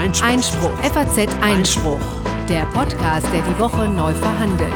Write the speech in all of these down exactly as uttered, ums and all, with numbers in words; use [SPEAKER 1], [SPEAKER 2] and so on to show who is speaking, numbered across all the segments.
[SPEAKER 1] Einspruch. Einspruch. F A Z Einspruch. Der Podcast, der die Woche neu verhandelt.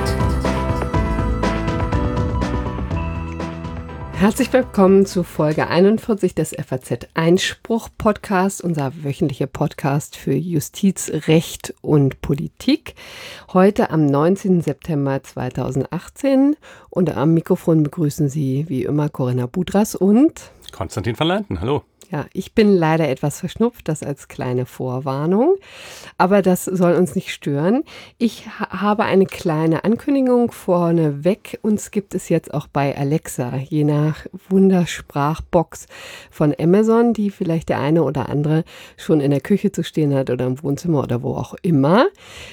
[SPEAKER 2] Herzlich willkommen zu Folge einundvierzig des F A Z Einspruch Podcast, unser wöchentlicher Podcast für Justiz, Recht und Politik. Heute am neunzehnten September zweitausendachtzehn und am Mikrofon begrüßen Sie wie immer Corinna Budras und
[SPEAKER 3] Konstantin van Leinten. Hallo.
[SPEAKER 2] Ja, ich bin leider etwas verschnupft, das als kleine Vorwarnung, aber das soll uns nicht stören. Ich ha- habe eine kleine Ankündigung vorneweg. Uns gibt es jetzt auch bei Alexa, je nach Wundersprachbox von Amazon, die vielleicht der eine oder andere schon in der Küche zu stehen hat oder im Wohnzimmer oder wo auch immer.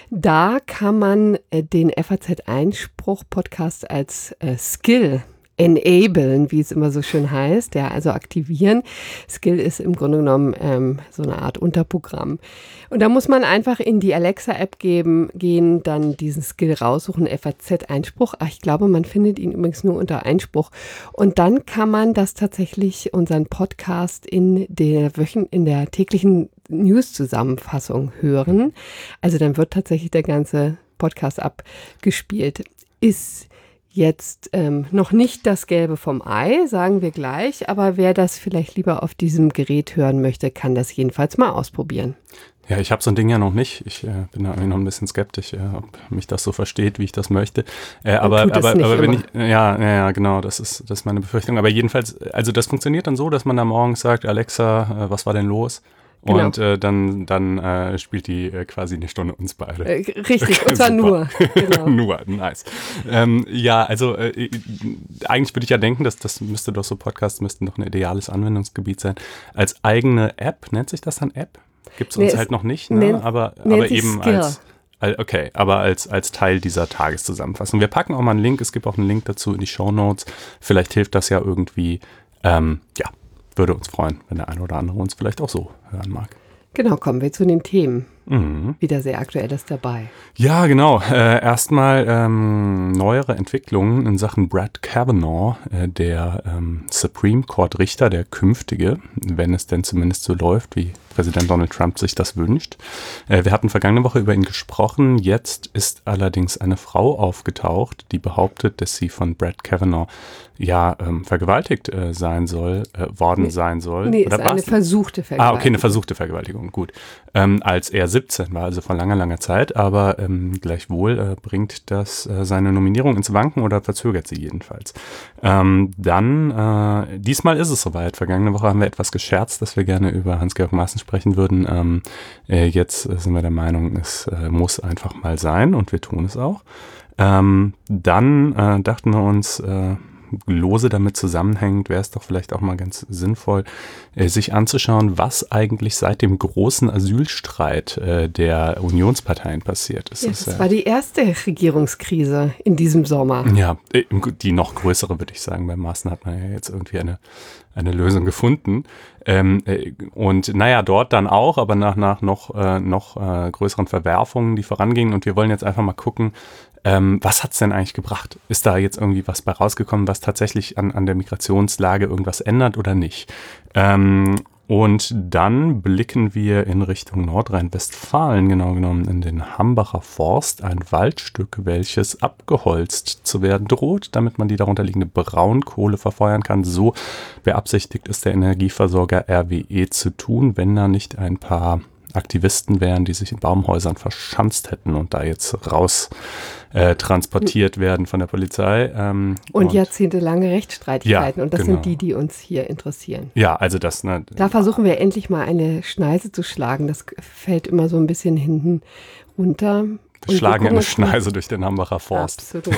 [SPEAKER 2] Da kann man äh, den F A Z Einspruch Podcast als äh, Skill enablen, wie es immer so schön heißt, ja, also aktivieren. Skill ist im Grunde genommen ähm, so eine Art Unterprogramm. Und da muss man einfach in die Alexa-App geben, gehen, dann diesen Skill raussuchen, F A Z Einspruch. Ach, ich glaube, man findet ihn übrigens nur unter Einspruch. Und dann kann man das tatsächlich, unseren Podcast in der Wöchen, in der täglichen News-Zusammenfassung hören. Also dann wird tatsächlich der ganze Podcast abgespielt. Ist Jetzt ähm, noch nicht das Gelbe vom Ei, sagen wir gleich, aber wer das vielleicht lieber auf diesem Gerät hören möchte, kann das jedenfalls mal ausprobieren.
[SPEAKER 3] Ja, ich habe so ein Ding ja noch nicht. Ich äh, bin da irgendwie noch ein bisschen skeptisch, äh, ob mich das so versteht, wie ich das möchte. Äh, aber aber, aber wenn ich, ja, ja, genau, das ist, das ist meine Befürchtung. Aber jedenfalls, also das funktioniert dann so, dass man da morgens sagt, Alexa, äh, was war denn los? Genau. Und äh, dann, dann äh, spielt die äh, quasi eine Stunde uns beide.
[SPEAKER 2] Äh, richtig, und zwar nur.
[SPEAKER 3] Genau. Nur, nice. Ähm, ja, also äh, eigentlich würde ich ja denken, dass das müsste doch so Podcasts müssten doch ein ideales Anwendungsgebiet sein. Als eigene App, nennt sich das dann App? Gibt es uns nee, halt noch nicht, ne?
[SPEAKER 2] Nennt,
[SPEAKER 3] aber, aber eben Skill. als Okay, aber als, als Teil dieser Tageszusammenfassung. Wir packen auch mal einen Link, es gibt auch einen Link dazu in die Shownotes. Vielleicht hilft das ja irgendwie, ähm, ja. Würde uns freuen, wenn der eine oder andere uns vielleicht auch so hören mag.
[SPEAKER 2] Genau, kommen wir zu den Themen.
[SPEAKER 3] Mhm.
[SPEAKER 2] Wieder sehr Aktuelles dabei.
[SPEAKER 3] Ja, genau. Äh, erstmal ähm, neuere Entwicklungen in Sachen Brett Kavanaugh, äh, der ähm, Supreme Court Richter, der künftige, wenn es denn zumindest so läuft, wie Präsident Donald Trump sich das wünscht. Äh, wir hatten vergangene Woche über ihn gesprochen. Jetzt ist allerdings eine Frau aufgetaucht, die behauptet, dass sie von Brett Kavanaugh ja ähm, vergewaltigt äh, sein soll, äh, worden nee, sein soll.
[SPEAKER 2] Nee, Oder ist eine versuchte Vergewaltigung.
[SPEAKER 3] Ah, okay, eine versuchte Vergewaltigung, gut. Ähm, als er siebzehn war, also vor langer, langer Zeit, aber ähm, gleichwohl äh, bringt das äh, seine Nominierung ins Wanken oder verzögert sie jedenfalls. Ähm, dann, äh, diesmal ist es soweit. Vergangene Woche haben wir etwas gescherzt, dass wir gerne über Hans-Georg Maaßen sprechen würden. Ähm, äh, jetzt sind wir der Meinung, es äh, muss einfach mal sein und wir tun es auch. Ähm, dann äh, dachten wir uns, äh, lose damit zusammenhängend, wäre es doch vielleicht auch mal ganz sinnvoll, äh, sich anzuschauen, was eigentlich seit dem großen Asylstreit äh, der Unionsparteien passiert ist.
[SPEAKER 2] Ja, das das äh, war die erste Regierungskrise in diesem Sommer.
[SPEAKER 3] Ja, die noch größere, würde ich sagen. Bei Maaßen hat man ja jetzt irgendwie eine, eine Lösung gefunden. Ähm, äh, und naja, dort dann auch, aber nach, nach noch, äh, noch äh, größeren Verwerfungen, die vorangingen. Und wir wollen jetzt einfach mal gucken, Ähm, was hat's denn eigentlich gebracht? Ist da jetzt irgendwie was bei rausgekommen, was tatsächlich an, an der Migrationslage irgendwas ändert oder nicht? Ähm, und dann blicken wir in Richtung Nordrhein-Westfalen, genau genommen in den Hambacher Forst, ein Waldstück, welches abgeholzt zu werden droht, damit man die darunterliegende Braunkohle verfeuern kann. So beabsichtigt ist der Energieversorger R W E zu tun, wenn da nicht ein paar Aktivisten wären, die sich in Baumhäusern verschanzt hätten und da jetzt raus äh, transportiert werden von der Polizei. Ähm,
[SPEAKER 2] und, und jahrzehntelange Rechtsstreitigkeiten.
[SPEAKER 3] Ja,
[SPEAKER 2] und das
[SPEAKER 3] genau.
[SPEAKER 2] sind die, die uns hier interessieren.
[SPEAKER 3] Ja, also das. Ne,
[SPEAKER 2] da versuchen wir endlich mal eine Schneise zu schlagen. Das fällt immer so ein bisschen hinten runter.
[SPEAKER 3] Wir schlagen eine Schneise durch den Hambacher Forst.
[SPEAKER 2] Absolut.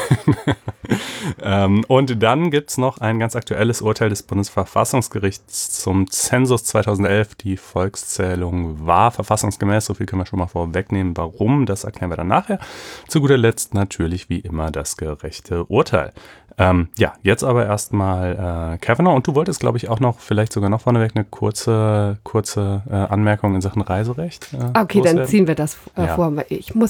[SPEAKER 3] ähm, und dann gibt es noch ein ganz aktuelles Urteil des Bundesverfassungsgerichts zum Zensus zweitausendelf. Die Volkszählung war verfassungsgemäß, so viel können wir schon mal vorwegnehmen. Warum, das erklären wir dann nachher. Zu guter Letzt natürlich wie immer das gerechte Urteil. Ähm, ja, jetzt aber erstmal äh, Kavanaugh. Und du wolltest, glaube ich, auch noch, vielleicht sogar noch vorneweg, eine kurze, kurze äh, Anmerkung in Sachen Reiserecht. Äh,
[SPEAKER 2] okay, loswerden. Dann ziehen wir das äh,
[SPEAKER 3] ja.
[SPEAKER 2] vor. Ich muss ja natürlich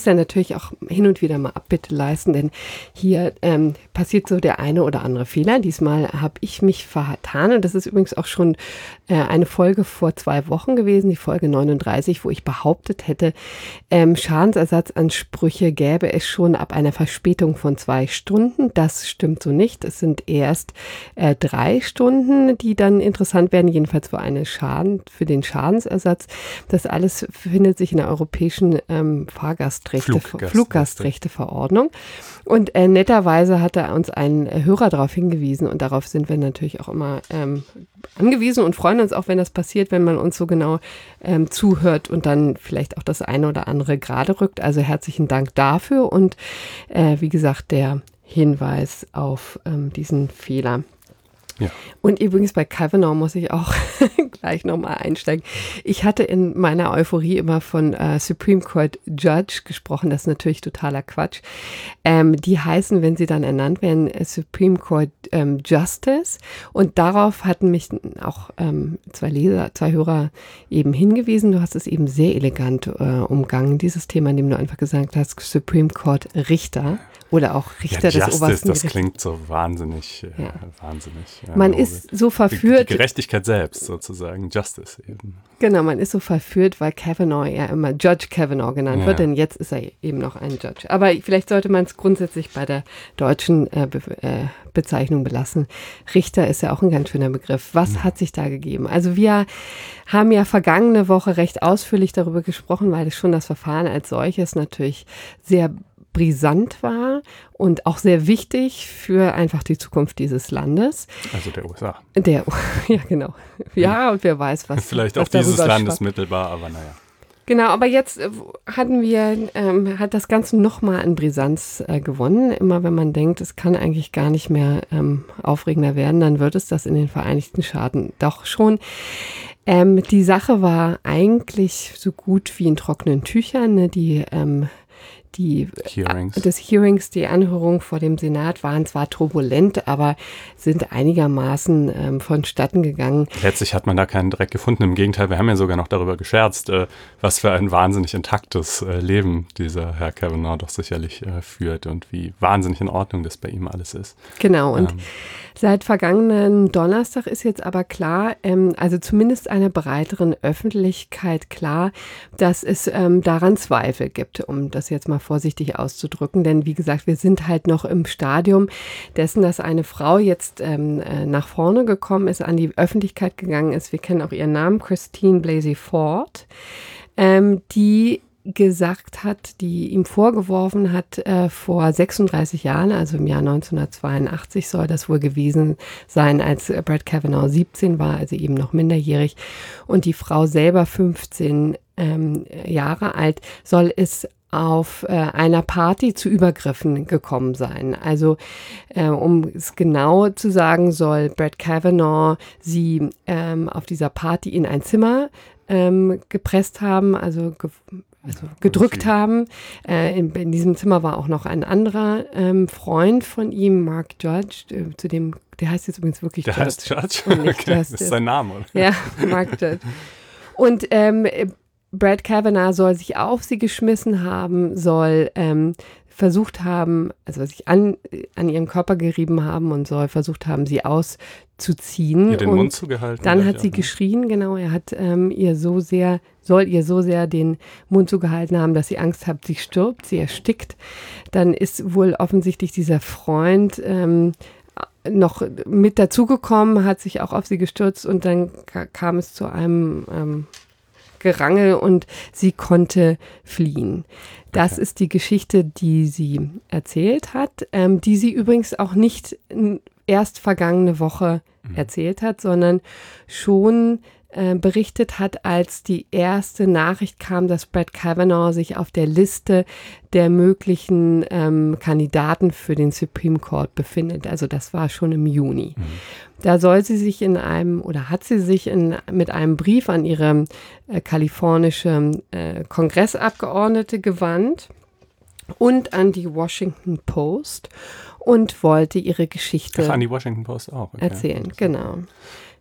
[SPEAKER 2] ich auch hin und wieder mal Abbitte leisten, denn hier ähm, passiert so der eine oder andere Fehler. Diesmal habe ich mich vertan und das ist übrigens auch schon äh, eine Folge vor zwei Wochen gewesen, die Folge neununddreißig, wo ich behauptet hätte, ähm, Schadensersatzansprüche gäbe es schon ab einer Verspätung von zwei Stunden. Das stimmt so nicht. Es sind erst äh, drei Stunden, die dann interessant werden, jedenfalls für eine Schaden, für den Schadensersatz. Das alles findet sich in der europäischen ähm, Fahrgastrechte,
[SPEAKER 3] Fluggast-
[SPEAKER 2] Fluggastrechteverordnung. Und äh, netterweise hat er uns einen äh, Hörer darauf hingewiesen und darauf sind wir natürlich auch immer ähm, angewiesen und freuen uns auch, wenn das passiert, wenn man uns so genau ähm, zuhört und dann vielleicht auch das eine oder andere gerade rückt. Also herzlichen Dank dafür und äh, wie gesagt, der Hinweis auf ähm, diesen Fehler.
[SPEAKER 3] Ja.
[SPEAKER 2] Und übrigens bei Kavanaugh muss ich auch gleich nochmal einsteigen. Ich hatte in meiner Euphorie immer von äh, Supreme Court Judge gesprochen. Das ist natürlich totaler Quatsch. Ähm, die heißen, wenn sie dann ernannt werden, Supreme Court ähm, Justice. Und darauf hatten mich auch ähm, zwei Leser, zwei Hörer eben hingewiesen. Du hast es eben sehr elegant äh, umgangen, dieses Thema, indem du einfach gesagt hast, Supreme Court Richter. Oder auch Richter
[SPEAKER 3] ja,
[SPEAKER 2] des obersten
[SPEAKER 3] das
[SPEAKER 2] Gerichts.
[SPEAKER 3] klingt so wahnsinnig, äh,
[SPEAKER 2] ja.
[SPEAKER 3] wahnsinnig. Ja,
[SPEAKER 2] man
[SPEAKER 3] nobel.
[SPEAKER 2] ist so verführt.
[SPEAKER 3] Die, die Gerechtigkeit selbst sozusagen, Justice eben.
[SPEAKER 2] Genau, man ist so verführt, weil Kavanaugh ja immer Judge Kavanaugh genannt
[SPEAKER 3] Ja.
[SPEAKER 2] wird, denn jetzt ist er eben noch ein Judge. Aber vielleicht sollte man es grundsätzlich bei der deutschen äh, Be äh, Bezeichnung belassen. Richter ist ja auch ein ganz schöner Begriff. Was
[SPEAKER 3] Ja.
[SPEAKER 2] hat sich da gegeben? Also wir haben ja vergangene Woche recht ausführlich darüber gesprochen, weil es schon das Verfahren als solches natürlich sehr brisant war und auch sehr wichtig für einfach die Zukunft dieses Landes.
[SPEAKER 3] Also der U S A.
[SPEAKER 2] Der, ja, genau. Ja, und wer weiß, was
[SPEAKER 3] Vielleicht
[SPEAKER 2] was
[SPEAKER 3] auch dieses
[SPEAKER 2] darüber
[SPEAKER 3] Landes
[SPEAKER 2] schwappt.
[SPEAKER 3] mittelbar, aber naja.
[SPEAKER 2] Genau, aber jetzt äh, hatten wir, ähm, hat das Ganze nochmal an Brisanz äh, gewonnen. Immer wenn man denkt, es kann eigentlich gar nicht mehr ähm, aufregender werden, dann wird es das in den Vereinigten Staaten doch schon. Ähm, die Sache war eigentlich so gut wie in trockenen Tüchern, ne? Die ähm, Die
[SPEAKER 3] Hearings.
[SPEAKER 2] des Hearings, die Anhörungen vor dem Senat waren zwar turbulent, aber sind einigermaßen ähm, vonstatten gegangen.
[SPEAKER 3] Letztlich hat man da keinen Dreck gefunden. Im Gegenteil, wir haben ja sogar noch darüber gescherzt, äh, was für ein wahnsinnig intaktes äh, Leben dieser Herr Kavanaugh doch sicherlich äh, führt und wie wahnsinnig in Ordnung das bei ihm alles ist.
[SPEAKER 2] Genau, und
[SPEAKER 3] Ähm.
[SPEAKER 2] seit vergangenen Donnerstag ist jetzt aber klar, ähm, also zumindest einer breiteren Öffentlichkeit klar, dass es ähm, daran Zweifel gibt, um das jetzt mal vorsichtig auszudrücken. Denn wie gesagt, wir sind halt noch im Stadium dessen, dass eine Frau jetzt ähm, äh, nach vorne gekommen ist, an die Öffentlichkeit gegangen ist. Wir kennen auch ihren Namen, Christine Blasey Ford, ähm, die gesagt hat, die ihm vorgeworfen hat, äh, vor sechsunddreißig Jahren, also im Jahr neunzehnhundertzweiundachtzig soll das wohl gewesen sein, als äh, Brett Kavanaugh siebzehn war, also eben noch minderjährig, und die Frau selber fünfzehn ähm, Jahre alt, soll es auf äh, einer Party zu Übergriffen gekommen sein. Also äh, um es genau zu sagen, soll Brett Kavanaugh sie ähm, auf dieser Party in ein Zimmer ähm, gepresst haben, also ge Also gedrückt haben. Äh, in, in diesem Zimmer war auch noch ein anderer ähm, Freund von ihm, Mark Judge, äh, zu dem, der heißt jetzt übrigens wirklich
[SPEAKER 3] Der
[SPEAKER 2] Judge.
[SPEAKER 3] heißt Judge?
[SPEAKER 2] Und nicht,
[SPEAKER 3] Okay,
[SPEAKER 2] der
[SPEAKER 3] das
[SPEAKER 2] heißt,
[SPEAKER 3] ist sein Name, oder?
[SPEAKER 2] Ja, Mark Judge. Und ähm, Brett Kavanaugh soll sich auf sie geschmissen haben, soll ähm, versucht haben, also sich an, an ihren Körper gerieben haben und soll versucht haben, sie auszuziehen.
[SPEAKER 3] Ihr den
[SPEAKER 2] und
[SPEAKER 3] Mund zugehalten.
[SPEAKER 2] Dann hat
[SPEAKER 3] auch,
[SPEAKER 2] sie
[SPEAKER 3] ne?
[SPEAKER 2] geschrien, genau, er hat ähm, ihr so sehr, soll ihr so sehr den Mund zugehalten haben, dass sie Angst hat, sie stirbt, sie erstickt. Dann ist wohl offensichtlich dieser Freund ähm, noch mit dazugekommen, hat sich auch auf sie gestürzt und dann ka- kam es zu einem ähm, Gerangel und sie konnte fliehen. Das
[SPEAKER 3] Okay.
[SPEAKER 2] ist die Geschichte, die sie erzählt hat, ähm, die sie übrigens auch nicht n- erst vergangene Woche
[SPEAKER 3] Mhm.
[SPEAKER 2] erzählt hat, sondern schon äh, berichtet hat, als die erste Nachricht kam, dass Brett Kavanaugh sich auf der Liste der möglichen ähm, Kandidaten für den Supreme Court befindet. Also das war schon im Juni.
[SPEAKER 3] Mhm.
[SPEAKER 2] Da soll sie sich in einem, oder hat sie sich in, mit einem Brief an ihre äh, kalifornische äh, Kongressabgeordnete gewandt und an die Washington Post und wollte ihre Geschichte
[SPEAKER 3] Ach, an die Washington Post auch. Okay.
[SPEAKER 2] erzählen. Genau.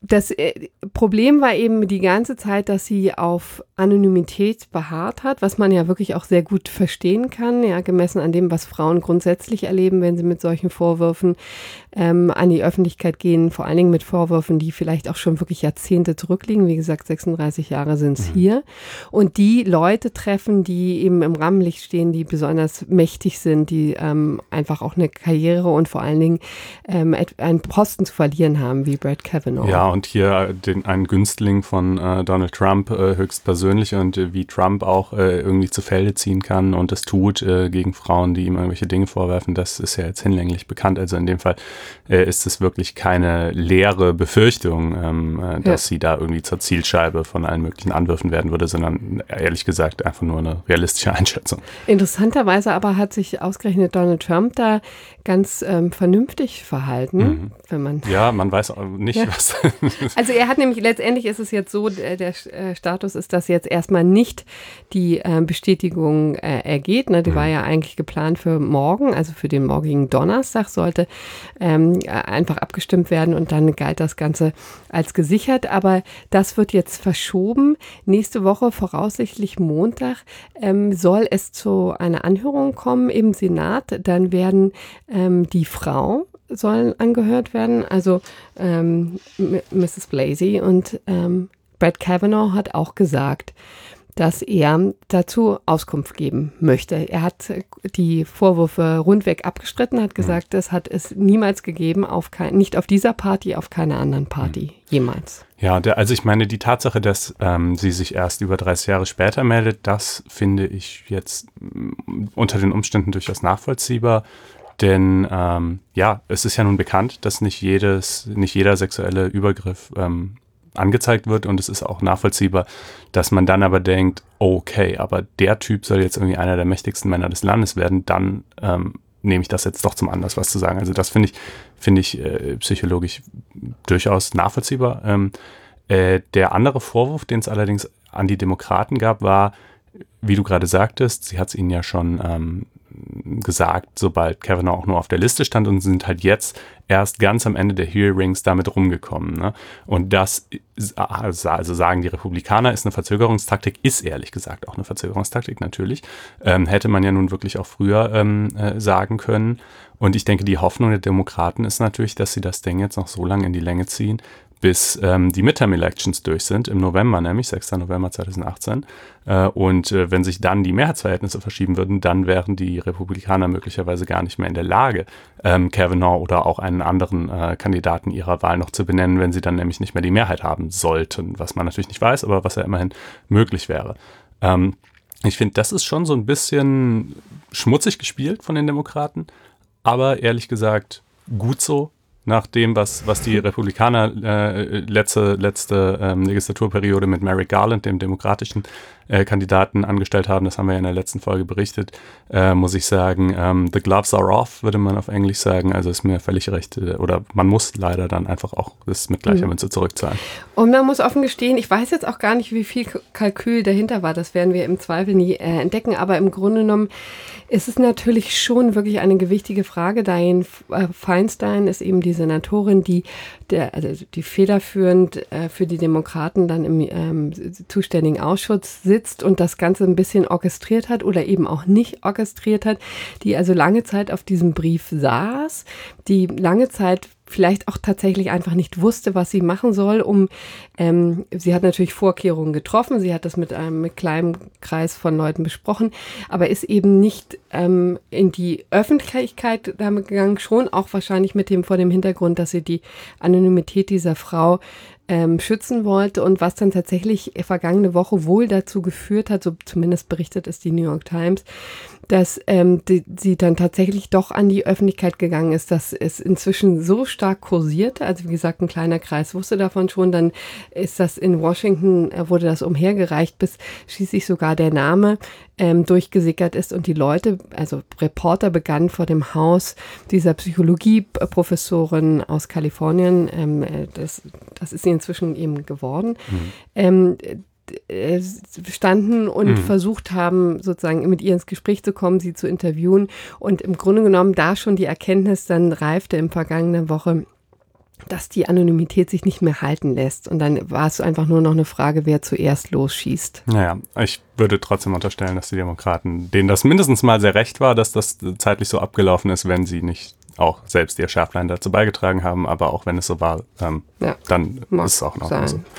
[SPEAKER 2] Das äh, Problem war eben die ganze Zeit, dass sie auf Anonymität beharrt hat, was man ja wirklich auch sehr gut verstehen kann, ja, gemessen an dem, was Frauen grundsätzlich erleben, wenn sie mit solchen Vorwürfen ähm, an die Öffentlichkeit gehen, vor allen Dingen mit Vorwürfen, die vielleicht auch schon wirklich Jahrzehnte zurückliegen. Wie gesagt, sechsunddreißig Jahre sind es mhm. hier. Und die Leute treffen, die eben im Rampenlicht stehen, die besonders mächtig sind, die ähm, einfach auch eine Karriere und vor allen Dingen ähm, einen Posten zu verlieren haben, wie Brett Kavanaugh.
[SPEAKER 3] Ja, und hier den, ein Günstling von äh, Donald Trump äh, höchstpersönlich und äh, wie Trump auch äh, irgendwie zu Felde ziehen kann und das tut äh, gegen Frauen, die ihm irgendwelche Dinge vorwerfen, das ist ja jetzt hinlänglich bekannt. Also in dem Fall äh, ist es wirklich keine leere Befürchtung, ähm, äh, dass ja. sie da irgendwie zur Zielscheibe von allen möglichen Anwürfen werden würde, sondern ehrlich gesagt einfach nur eine realistische Einschätzung.
[SPEAKER 2] Interessanterweise aber hat sich ausgerechnet Donald Trump da ganz ähm, vernünftig verhalten,
[SPEAKER 3] mhm.
[SPEAKER 2] wenn man...
[SPEAKER 3] Ja, man weiß auch nicht, ja. was...
[SPEAKER 2] Also er hat nämlich, letztendlich ist es jetzt so, der, der Status ist, dass jetzt erstmal nicht die äh, Bestätigung äh, ergeht. Ne? Die mhm. war ja eigentlich geplant für morgen, also für den morgigen Donnerstag sollte ähm, einfach abgestimmt werden und dann galt das Ganze als gesichert. Aber das wird jetzt verschoben. Nächste Woche, voraussichtlich Montag, ähm, soll es zu einer Anhörung kommen im Senat. Dann werden ähm, die Frau sollen angehört werden, also ähm, Misses Blasey und ähm, Brett Kavanaugh hat auch gesagt, dass er dazu Auskunft geben möchte. Er hat die Vorwürfe rundweg abgestritten, hat gesagt, es hat es niemals gegeben, auf kein, nicht auf dieser Party, auf keiner anderen Party, jemals.
[SPEAKER 3] Ja, der, also ich meine, die Tatsache, dass ähm, sie sich erst über dreißig Jahre später meldet, das finde ich jetzt m, unter den Umständen durchaus nachvollziehbar. Denn ähm, ja, es ist ja nun bekannt, dass nicht jedes, nicht jeder sexuelle Übergriff ähm, angezeigt wird und es ist auch nachvollziehbar, dass man dann aber denkt, okay, aber der Typ soll jetzt irgendwie einer der mächtigsten Männer des Landes werden, dann ähm, nehme ich das jetzt doch zum Anlass, was zu sagen. Also das finde ich, finde ich äh, psychologisch durchaus nachvollziehbar. Ähm, äh, der andere Vorwurf, den es allerdings an die Demokraten gab, war, wie du gerade sagtest, sie hat es ihnen ja schon ähm, gesagt, sobald Kavanaugh auch nur auf der Liste stand und sind halt jetzt erst ganz am Ende der Hearings damit rumgekommen. Ne? Und das, also sagen die Republikaner, ist eine Verzögerungstaktik, ist ehrlich gesagt auch eine Verzögerungstaktik natürlich. Ähm, hätte man ja nun wirklich auch früher ähm, äh, sagen können. Und ich denke, die Hoffnung der Demokraten ist natürlich, dass sie das Ding jetzt noch so lange in die Länge ziehen, bis ähm, die Midterm-Elections durch sind, im November nämlich, sechster November zweitausendachtzehn. Äh, und äh, wenn sich dann die Mehrheitsverhältnisse verschieben würden, dann wären die Republikaner möglicherweise gar nicht mehr in der Lage, ähm, Kavanaugh oder auch einen anderen äh, Kandidaten ihrer Wahl noch zu benennen, wenn sie dann nämlich nicht mehr die Mehrheit haben sollten, was man natürlich nicht weiß, aber was ja immerhin möglich wäre. Ähm, ich finde, das ist schon so ein bisschen schmutzig gespielt von den Demokraten, aber ehrlich gesagt gut so. Nach dem, was, was die Republikaner äh, letzte, letzte ähm, Legislaturperiode mit Merrick Garland, dem demokratischen äh, Kandidaten, angestellt haben, das haben wir ja in der letzten Folge berichtet, äh, muss ich sagen, ähm, the gloves are off, würde man auf Englisch sagen. Also ist mir völlig recht, äh, oder man muss leider dann einfach auch das mit gleicher Münze zurückzahlen.
[SPEAKER 2] Und man muss offen gestehen, ich weiß jetzt auch gar nicht, wie viel Kalkül dahinter war, das werden wir im Zweifel nie äh, entdecken, aber im Grunde genommen ist es natürlich schon wirklich eine gewichtige Frage. Dianne Feinstein ist eben die Senatorin, die, der, also die federführend äh, für die Demokraten dann im ähm, zuständigen Ausschuss sitzt und das Ganze ein bisschen orchestriert hat oder eben auch nicht orchestriert hat, die also lange Zeit auf diesem Brief saß, die lange Zeit vielleicht auch tatsächlich einfach nicht wusste, was sie machen soll, um, ähm, sie hat natürlich Vorkehrungen getroffen, sie hat das mit einem mit kleinen Kreis von Leuten besprochen, aber ist eben nicht ähm, in die Öffentlichkeit damit gegangen, schon auch wahrscheinlich mit dem, vor dem Hintergrund, dass sie die Anonymität dieser Frau ähm, schützen wollte und was dann tatsächlich vergangene Woche wohl dazu geführt hat, so zumindest berichtet es die New York Times, dass ähm, die, sie dann tatsächlich doch an die Öffentlichkeit gegangen ist, dass es inzwischen so stark kursierte, also wie gesagt, ein kleiner Kreis wusste davon schon, dann ist das in Washington, äh, wurde das umhergereicht, bis schließlich sogar der Name ähm, durchgesickert ist und die Leute, also Reporter begannen vor dem Haus dieser Psychologieprofessorin aus Kalifornien, ähm, das, das ist sie inzwischen eben geworden, mhm. ähm, standen und mhm. versucht haben, sozusagen mit ihr ins Gespräch zu kommen, sie zu interviewen und im Grunde genommen da schon die Erkenntnis dann reifte in vergangener Woche, dass die Anonymität sich nicht mehr halten lässt. Und dann war es einfach nur noch eine Frage, wer zuerst losschießt.
[SPEAKER 3] Naja, ich würde trotzdem unterstellen, dass die Demokraten, denen das mindestens mal sehr recht war, dass das zeitlich so abgelaufen ist, wenn sie nicht auch selbst ihr Schärflein dazu beigetragen haben. Aber auch wenn es so war, ähm, ja, dann ist es auch noch sein. So.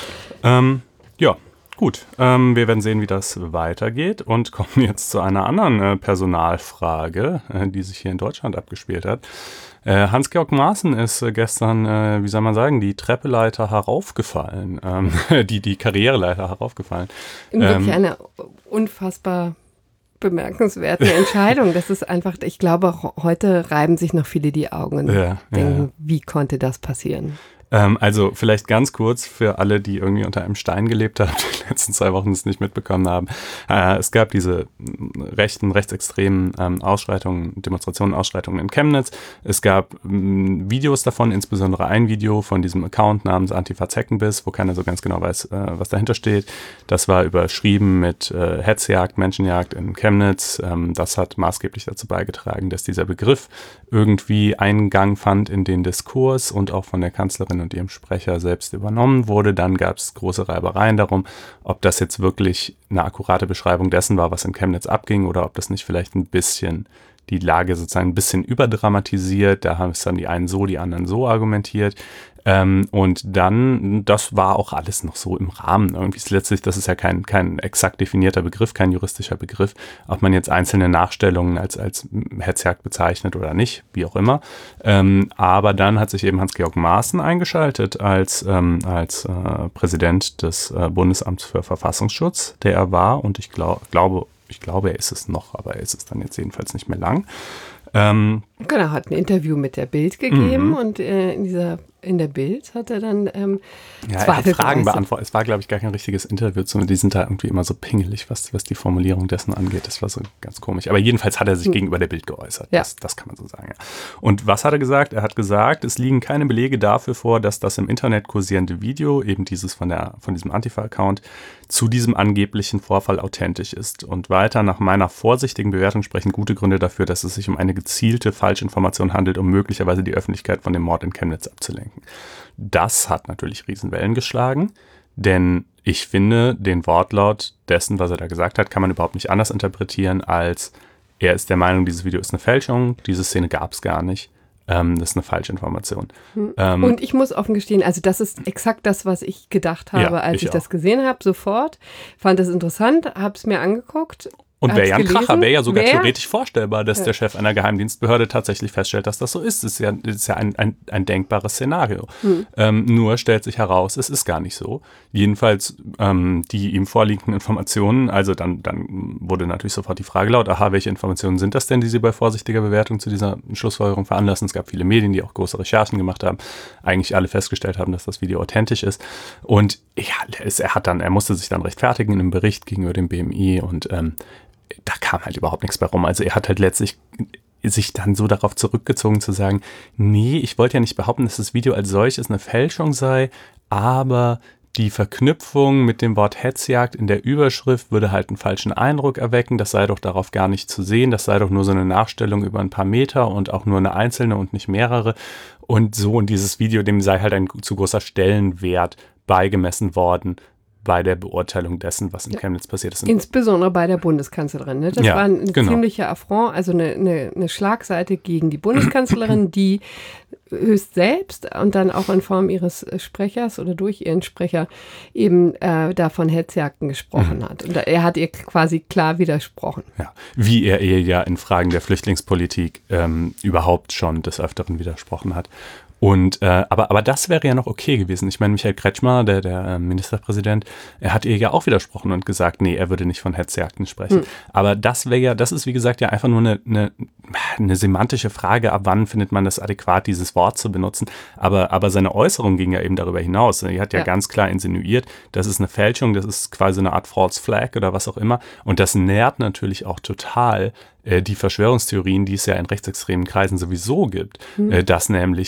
[SPEAKER 3] Ähm, ja. Gut, ähm, wir werden sehen, wie das weitergeht und kommen jetzt zu einer anderen äh, Personalfrage, äh, die sich hier in Deutschland abgespielt hat. Äh, Hans-Georg Maaßen ist äh, gestern, äh, wie soll man sagen, die Treppeleiter heraufgefallen, ähm, die, die Karriereleiter heraufgefallen.
[SPEAKER 2] Wirklich ähm, eine unfassbar bemerkenswerte Entscheidung. Das ist einfach, ich glaube, heute reiben sich noch viele die Augen und ja, denken, ja. wie konnte das passieren?
[SPEAKER 3] Also vielleicht ganz kurz für alle, die irgendwie unter einem Stein gelebt haben, die letzten zwei Wochen es nicht mitbekommen haben. Äh, es gab diese rechten, rechtsextremen ähm, Ausschreitungen, Demonstrationen, Ausschreitungen in Chemnitz. Es gab ähm, Videos davon, insbesondere ein Video von diesem Account namens Antifa Zeckenbiss, wo keiner so ganz genau weiß, äh, was dahinter steht. Das war überschrieben mit äh, Hetzjagd, Menschenjagd in Chemnitz. Ähm, das hat maßgeblich dazu beigetragen, dass dieser Begriff irgendwie Eingang fand in den Diskurs und auch von der Kanzlerin und ihrem Sprecher selbst übernommen wurde. Dann gab es große Reibereien darum, ob das jetzt wirklich eine akkurate Beschreibung dessen war, was in Chemnitz abging, oder ob das nicht vielleicht ein bisschen die Lage sozusagen ein bisschen überdramatisiert. Da haben es dann die einen so, die anderen so argumentiert. Ähm, und dann, das war auch alles noch so im Rahmen. Irgendwie ist letztlich, das ist ja kein, kein exakt definierter Begriff, kein juristischer Begriff, ob man jetzt einzelne Nachstellungen als, als Hetzjagd bezeichnet oder nicht, wie auch immer. Ähm, aber dann hat sich eben Hans-Georg Maaßen eingeschaltet als, ähm, als äh, Präsident des äh, Bundesamts für Verfassungsschutz, der er war. Und ich glaub, glaube, ich glaube, er ist es noch, aber er ist es dann jetzt jedenfalls nicht mehr lang. Ähm,
[SPEAKER 2] genau, hat ein Interview mit der Bild gegeben mhm. und äh, in dieser in der Bild hat er dann ähm,
[SPEAKER 3] ja, er hat Fragen beantwortet. Es war, glaube ich, gar kein richtiges Interview. Die sind da irgendwie immer so pingelig, was, was die Formulierung dessen angeht. Das war so ganz komisch. Aber jedenfalls hat er sich hm. gegenüber der Bild geäußert. Ja. Das, das kann man so sagen. Ja. Und was hat er gesagt? Er hat gesagt, es liegen keine Belege dafür vor, dass das im Internet kursierende Video, eben dieses von, der, von diesem Antifa-Account, zu diesem angeblichen Vorfall authentisch ist. Und weiter, nach meiner vorsichtigen Bewertung sprechen gute Gründe dafür, dass es sich um eine gezielte Falschinformation handelt, um möglicherweise die Öffentlichkeit von dem Mord in Chemnitz abzulenken. Das hat natürlich Riesenwellen geschlagen, denn ich finde, den Wortlaut dessen, was er da gesagt hat, kann man überhaupt nicht anders interpretieren, als er ist der Meinung, dieses Video ist eine Fälschung, diese Szene gab es gar nicht. Ähm, das ist eine Falschinformation.
[SPEAKER 2] Hm. Ähm, Und ich muss offen gestehen, also das ist exakt das, was ich gedacht habe, ja, als ich, ich das gesehen habe, sofort. Fand es interessant, habe es mir angeguckt.
[SPEAKER 3] Und wäre ja ein Kracher, wäre ja sogar wär, theoretisch vorstellbar, dass ja. der Chef einer Geheimdienstbehörde tatsächlich feststellt, dass das so ist. Das ist ja, das ist ja ein, ein, ein denkbares Szenario. Hm. Ähm, nur stellt sich heraus, es ist gar nicht so. Jedenfalls ähm, die ihm vorliegenden Informationen, also dann, dann wurde natürlich sofort die Frage laut, aha, welche Informationen sind das denn, die Sie bei vorsichtiger Bewertung zu dieser Schlussfolgerung veranlassen? Es gab viele Medien, die auch große Recherchen gemacht haben, eigentlich alle festgestellt haben, dass das Video authentisch ist. Und ja, es, er hat dann, er musste sich dann rechtfertigen in einem Bericht gegenüber dem B M I und ähm, da kam halt überhaupt nichts bei rum. Also er hat halt letztlich sich dann so darauf zurückgezogen zu sagen, nee, ich wollte ja nicht behaupten, dass das Video als solches eine Fälschung sei, aber die Verknüpfung mit dem Wort Hetzjagd in der Überschrift würde halt einen falschen Eindruck erwecken. Das sei doch darauf gar nicht zu sehen. Das sei doch nur so eine Nachstellung über ein paar Meter und auch nur eine einzelne und nicht mehrere. Und so in dieses Video, dem sei halt ein zu großer Stellenwert beigemessen worden bei der Beurteilung dessen, was in Chemnitz passiert ist.
[SPEAKER 2] Insbesondere bei der Bundeskanzlerin. Ne? Das
[SPEAKER 3] ja,
[SPEAKER 2] war ein
[SPEAKER 3] genau.
[SPEAKER 2] ziemlicher Affront, also eine, eine, eine Schlagseite gegen die Bundeskanzlerin, die höchst selbst und dann auch in Form ihres Sprechers oder durch ihren Sprecher eben äh, da von Hetzjagden gesprochen mhm. hat. Und er hat ihr quasi klar widersprochen.
[SPEAKER 3] Ja, wie er ihr ja in Fragen der Flüchtlingspolitik ähm, überhaupt schon des Öfteren widersprochen hat. Und äh, aber aber das wäre ja noch okay gewesen. Ich meine, Michael Kretschmer, der der äh, Ministerpräsident, er hat ihr ja auch widersprochen und gesagt, nee, er würde nicht von Hetzjagden sprechen. Hm. Aber das wäre ja, das ist wie gesagt ja einfach nur eine, eine eine semantische Frage, ab wann findet man das adäquat, dieses Wort zu benutzen. Aber aber seine Äußerung ging ja eben darüber hinaus. Er hat ja, ja ganz klar insinuiert, das ist eine Fälschung, das ist quasi eine Art False Flag oder was auch immer. Und das nährt natürlich auch total die Verschwörungstheorien, die es ja in rechtsextremen Kreisen sowieso gibt, mhm. dass nämlich ähm,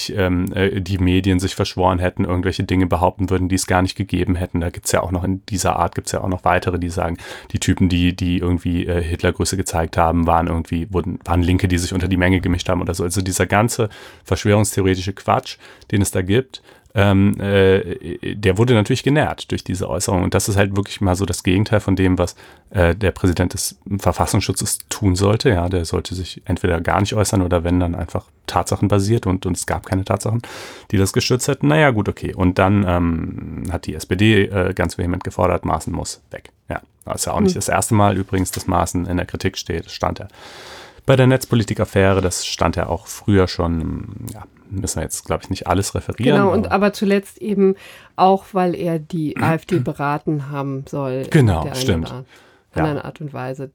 [SPEAKER 3] ähm, äh, die Medien sich verschworen hätten, irgendwelche Dinge behaupten würden, die es gar nicht gegeben hätten. Da gibt's ja auch noch in dieser Art, gibt's ja auch noch weitere, die sagen, die Typen, die die irgendwie äh, Hitlergrüße gezeigt haben, waren irgendwie, wurden, waren Linke, die sich unter die Menge gemischt haben oder so. Also dieser ganze verschwörungstheoretische Quatsch, den es da gibt, Ähm, äh, der wurde natürlich genährt durch diese Äußerung. Und das ist halt wirklich mal so das Gegenteil von dem, was äh, der Präsident des Verfassungsschutzes tun sollte. Ja, der sollte sich entweder gar nicht äußern oder wenn, dann einfach tatsachenbasiert und, und es gab keine Tatsachen, die das gestützt hätten. Naja, gut, okay. Und dann ähm, hat die S P D äh, ganz vehement gefordert, Maaßen muss weg. Ja, das ist ja auch nicht mhm. das erste Mal übrigens, dass Maaßen in der Kritik steht. Das stand er bei der Netzpolitik-Affäre, das stand ja auch früher schon, ja, müssen wir jetzt, glaube ich, nicht alles referieren.
[SPEAKER 2] Genau, und aber zuletzt eben auch, weil er die AfD beraten haben soll.
[SPEAKER 3] Genau,
[SPEAKER 2] der
[SPEAKER 3] stimmt.
[SPEAKER 2] Art, anderen ja. Art und Weise.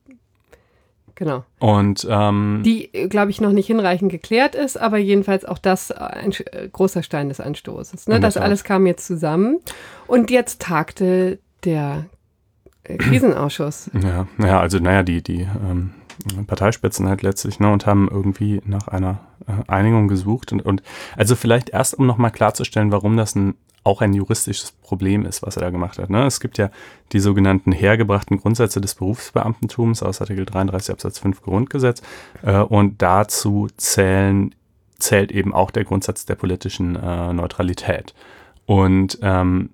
[SPEAKER 2] Genau.
[SPEAKER 3] Und ähm,
[SPEAKER 2] die, glaube ich, noch nicht hinreichend geklärt ist, aber jedenfalls auch das ein großer Stein des Anstoßes. Ne? Das alles kam jetzt zusammen und jetzt tagte der äh, Krisenausschuss.
[SPEAKER 3] Ja, ja, also naja, die, die ähm, Parteispitzen halt letztlich, ne, und haben irgendwie nach einer äh, Einigung gesucht und, und also vielleicht erst, um nochmal klarzustellen, warum das ein, auch ein juristisches Problem ist, was er da gemacht hat. Ne? Es gibt ja die sogenannten hergebrachten Grundsätze des Berufsbeamtentums aus Artikel dreiunddreißig Absatz fünf Grundgesetz äh, und dazu zählen, zählt eben auch der Grundsatz der politischen äh, Neutralität. Und ähm,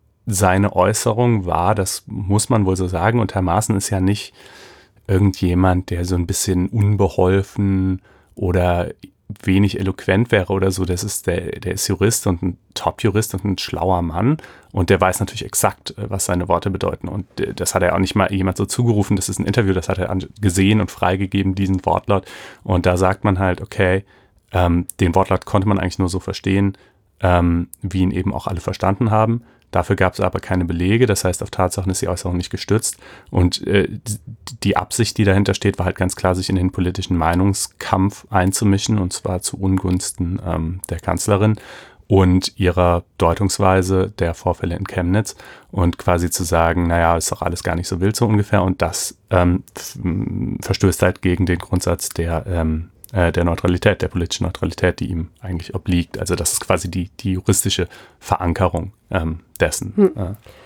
[SPEAKER 3] seine Äußerung war, das muss man wohl so sagen, und Herr Maaßen ist ja nicht irgendjemand, der so ein bisschen unbeholfen oder wenig eloquent wäre oder so. Das ist der, der ist Jurist und ein Top-Jurist und ein schlauer Mann und der weiß natürlich exakt, was seine Worte bedeuten. Und das hat er auch nicht mal jemand so zugerufen, das ist ein Interview, das hat er gesehen und freigegeben, diesen Wortlaut. Und da sagt man halt, okay, ähm, den Wortlaut konnte man eigentlich nur so verstehen, ähm, wie ihn eben auch alle verstanden haben. Dafür gab es aber keine Belege, das heißt, auf Tatsachen ist die Äußerung nicht gestützt. Und äh, die Absicht, die dahinter steht, war halt ganz klar, sich in den politischen Meinungskampf einzumischen, und zwar zu Ungunsten ähm, der Kanzlerin und ihrer Deutungsweise der Vorfälle in Chemnitz und quasi zu sagen, naja, ist doch alles gar nicht so wild so ungefähr. Und das ähm, f- verstößt halt gegen den Grundsatz der ähm, der Neutralität, der politischen Neutralität, die ihm eigentlich obliegt. Also das ist quasi die, die juristische Verankerung ähm, dessen.
[SPEAKER 2] Hm.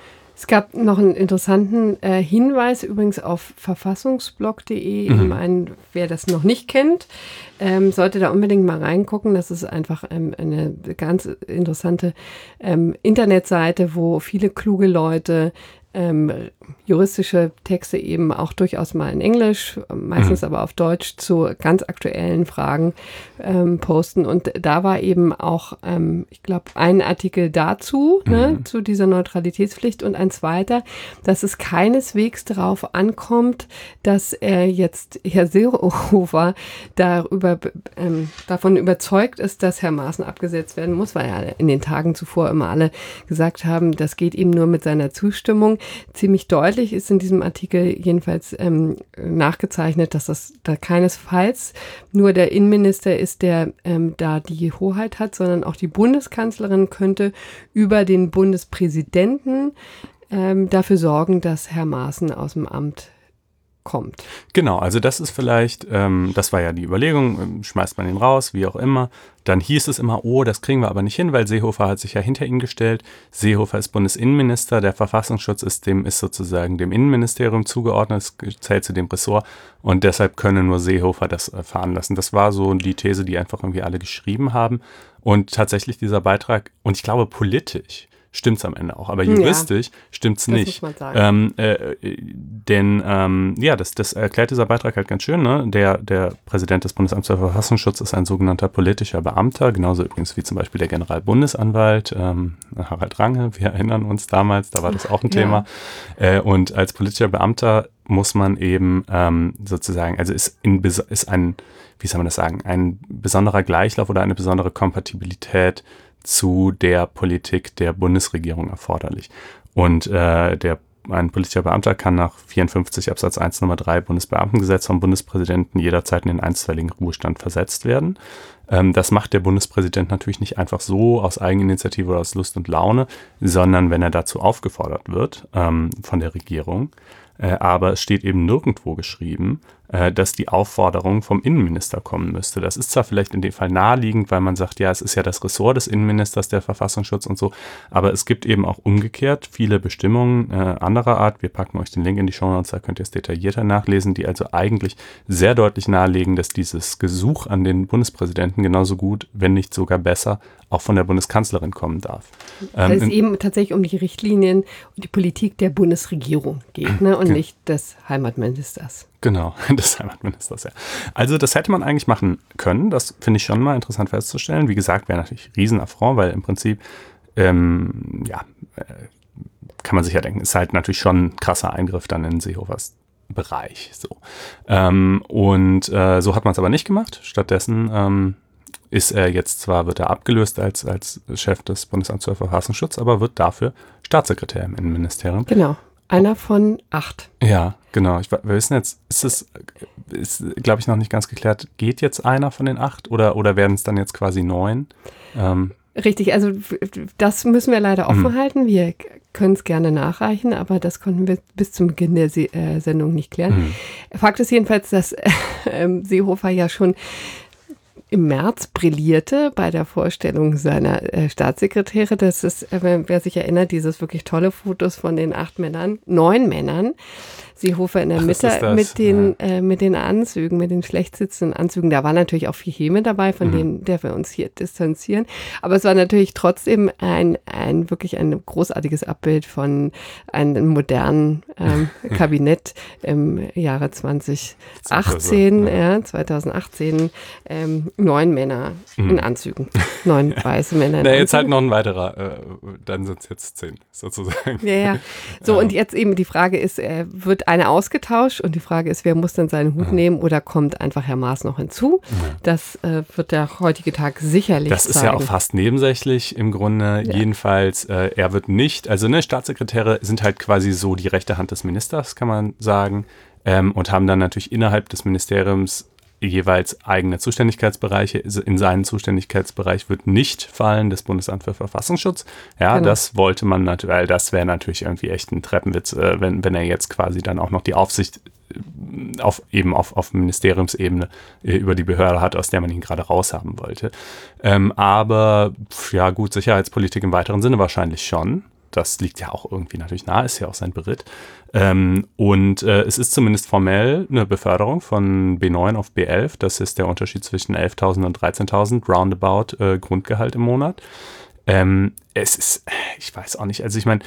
[SPEAKER 2] Es gab noch einen interessanten äh, Hinweis übrigens auf verfassungsblog punkt de. Mhm. Einen, wer das noch nicht kennt, ähm, sollte da unbedingt mal reingucken. Das ist einfach ähm, eine ganz interessante ähm, Internetseite, wo viele kluge Leute Ähm, juristische Texte eben auch durchaus mal in Englisch, meistens mhm. aber auf Deutsch zu ganz aktuellen Fragen ähm, posten. Und da war eben auch, ähm, ich glaube, ein Artikel dazu, mhm. ne, zu dieser Neutralitätspflicht und ein zweiter, dass es keineswegs darauf ankommt, dass er jetzt, Herr Seehofer, darüber, ähm, davon überzeugt ist, dass Herr Maaßen abgesetzt werden muss, weil ja in den Tagen zuvor immer alle gesagt haben, das geht ihm nur mit seiner Zustimmung. Ziemlich deutlich ist in diesem Artikel jedenfalls ähm, nachgezeichnet, dass das da keinesfalls nur der Innenminister ist, der ähm, da die Hoheit hat, sondern auch die Bundeskanzlerin könnte über den Bundespräsidenten ähm, dafür sorgen, dass Herr Maaßen aus dem Amt kommt.
[SPEAKER 3] Genau, also das ist vielleicht, ähm, das war ja die Überlegung, schmeißt man ihn raus, wie auch immer. Dann hieß es immer, oh, das kriegen wir aber nicht hin, weil Seehofer hat sich ja hinter ihn gestellt. Seehofer ist Bundesinnenminister, der Verfassungsschutz ist dem ist sozusagen dem Innenministerium zugeordnet, es zählt zu dem Ressort und deshalb könne nur Seehofer das äh, veranlassen. Das war so die These, die einfach irgendwie alle geschrieben haben. Und tatsächlich dieser Beitrag, und ich glaube politisch, stimmt's am Ende auch, aber juristisch ja, stimmt's nicht. Muss man sagen. Ähm, äh, denn ähm, ja, das, das erklärt dieser Beitrag halt ganz schön. Ne? Der, der Präsident des Bundesamts für Verfassungsschutz ist ein sogenannter politischer Beamter, genauso übrigens wie zum Beispiel der Generalbundesanwalt ähm, Harald Range. Wir erinnern uns damals, da war das auch ein ja. Thema. Äh, und als politischer Beamter muss man eben ähm, sozusagen, also ist, in, ist ein, wie soll man das sagen, ein besonderer Gleichlauf oder eine besondere Kompatibilität zu der Politik der Bundesregierung erforderlich. Und äh, der, ein politischer Beamter kann nach vierundfünfzig Absatz eins Nummer drei Bundesbeamtengesetz vom Bundespräsidenten jederzeit in den einstweiligen Ruhestand versetzt werden. Ähm, das macht der Bundespräsident natürlich nicht einfach so aus Eigeninitiative oder aus Lust und Laune, sondern wenn er dazu aufgefordert wird ähm, von der Regierung. Äh, aber es steht eben nirgendwo geschrieben, äh, dass die Aufforderung vom Innenminister kommen müsste. Das ist zwar vielleicht in dem Fall naheliegend, weil man sagt, ja, es ist ja das Ressort des Innenministers, der Verfassungsschutz und so, aber es gibt eben auch umgekehrt viele Bestimmungen äh, anderer Art. Wir packen euch den Link in die Shownotes, da könnt ihr es detaillierter nachlesen, die also eigentlich sehr deutlich nahelegen, dass dieses Gesuch an den Bundespräsidenten genauso gut, wenn nicht sogar besser, auch von der Bundeskanzlerin kommen darf.
[SPEAKER 2] Weil ähm, es eben tatsächlich um die Richtlinien und die Politik der Bundesregierung geht, ne? Und ja. nicht des Heimatministers.
[SPEAKER 3] Genau, des Heimatministers, ja. Also das hätte man eigentlich machen können, das finde ich schon mal interessant festzustellen. Wie gesagt, wäre natürlich Riesenaffront, weil im Prinzip, ähm, ja, äh, kann man sich ja denken, ist halt natürlich schon ein krasser Eingriff dann in Seehofers Bereich. So. Ähm, und äh, so hat man es aber nicht gemacht. Stattdessen ähm, ist er jetzt zwar, wird er abgelöst als, als Chef des Bundesamts für Verfassungsschutz, aber wird dafür Staatssekretär im Innenministerium.
[SPEAKER 2] Genau, einer von acht.
[SPEAKER 3] Ja, genau. Ich, wir wissen jetzt, ist es, ist, glaube ich, noch nicht ganz geklärt, geht jetzt einer von den acht oder, oder werden es dann jetzt quasi neun? Ähm,
[SPEAKER 2] Richtig, also das müssen wir leider offen mhm. halten. Wir können es gerne nachreichen, aber das konnten wir bis zum Beginn der Se- äh, Sendung nicht klären. Mhm. Fakt ist jedenfalls, dass äh, Seehofer ja schon im März brillierte bei der Vorstellung seiner äh, Staatssekretäre. Das ist, äh, wer sich erinnert, dieses wirklich tolle Fotos von den acht Männern, neun Männern. Seehofer in der
[SPEAKER 3] Ach,
[SPEAKER 2] Mitte mit den, ja. äh, mit den Anzügen, mit den schlecht sitzenden Anzügen. Da war natürlich auch viel Häme dabei, von mhm. dem, der wir uns hier distanzieren. Aber es war natürlich trotzdem ein, ein wirklich ein großartiges Abbild von einem modernen ähm, Kabinett im Jahre zwanzig achtzehn, ja. Ja, zwanzig achtzehn, ähm, neun Männer mhm. in Anzügen, neun weiße Männer in
[SPEAKER 3] Na,
[SPEAKER 2] Anzügen.
[SPEAKER 3] jetzt halt noch ein weiterer, äh, dann sind es jetzt zehn, sozusagen.
[SPEAKER 2] Ja, ja. So, ja. Und jetzt eben die Frage ist, äh, wird eine ausgetauscht und die Frage ist, wer muss dann seinen Hut mhm. nehmen oder kommt einfach Herr Maas noch hinzu? Mhm. Das äh, wird der heutige Tag sicherlich
[SPEAKER 3] Das
[SPEAKER 2] zeigen.
[SPEAKER 3] ist ja auch fast nebensächlich im Grunde. Ja. Jedenfalls, äh, er wird nicht, also ne, Staatssekretäre sind halt quasi so die rechte Hand des Ministers, kann man sagen, ähm, und haben dann natürlich innerhalb des Ministeriums jeweils eigene Zuständigkeitsbereiche. In seinen Zuständigkeitsbereich wird nicht fallen das Bundesamt für Verfassungsschutz. Ja, genau. Das wollte man natürlich, weil das wäre natürlich irgendwie echt ein Treppenwitz, äh, wenn, wenn er jetzt quasi dann auch noch die Aufsicht auf, eben auf, auf Ministeriumsebene äh, über die Behörde hat, aus der man ihn gerade raushaben wollte. Ähm, aber ja gut, Sicherheitspolitik im weiteren Sinne wahrscheinlich schon. Das liegt ja auch irgendwie natürlich nahe, ist ja auch sein Beritt. Ähm, und äh, es ist zumindest formell eine Beförderung von B neun auf B elf. Das ist der Unterschied zwischen elftausend und dreizehntausend roundabout äh, Grundgehalt im Monat. Ähm, es ist, ich weiß auch nicht, also ich meine,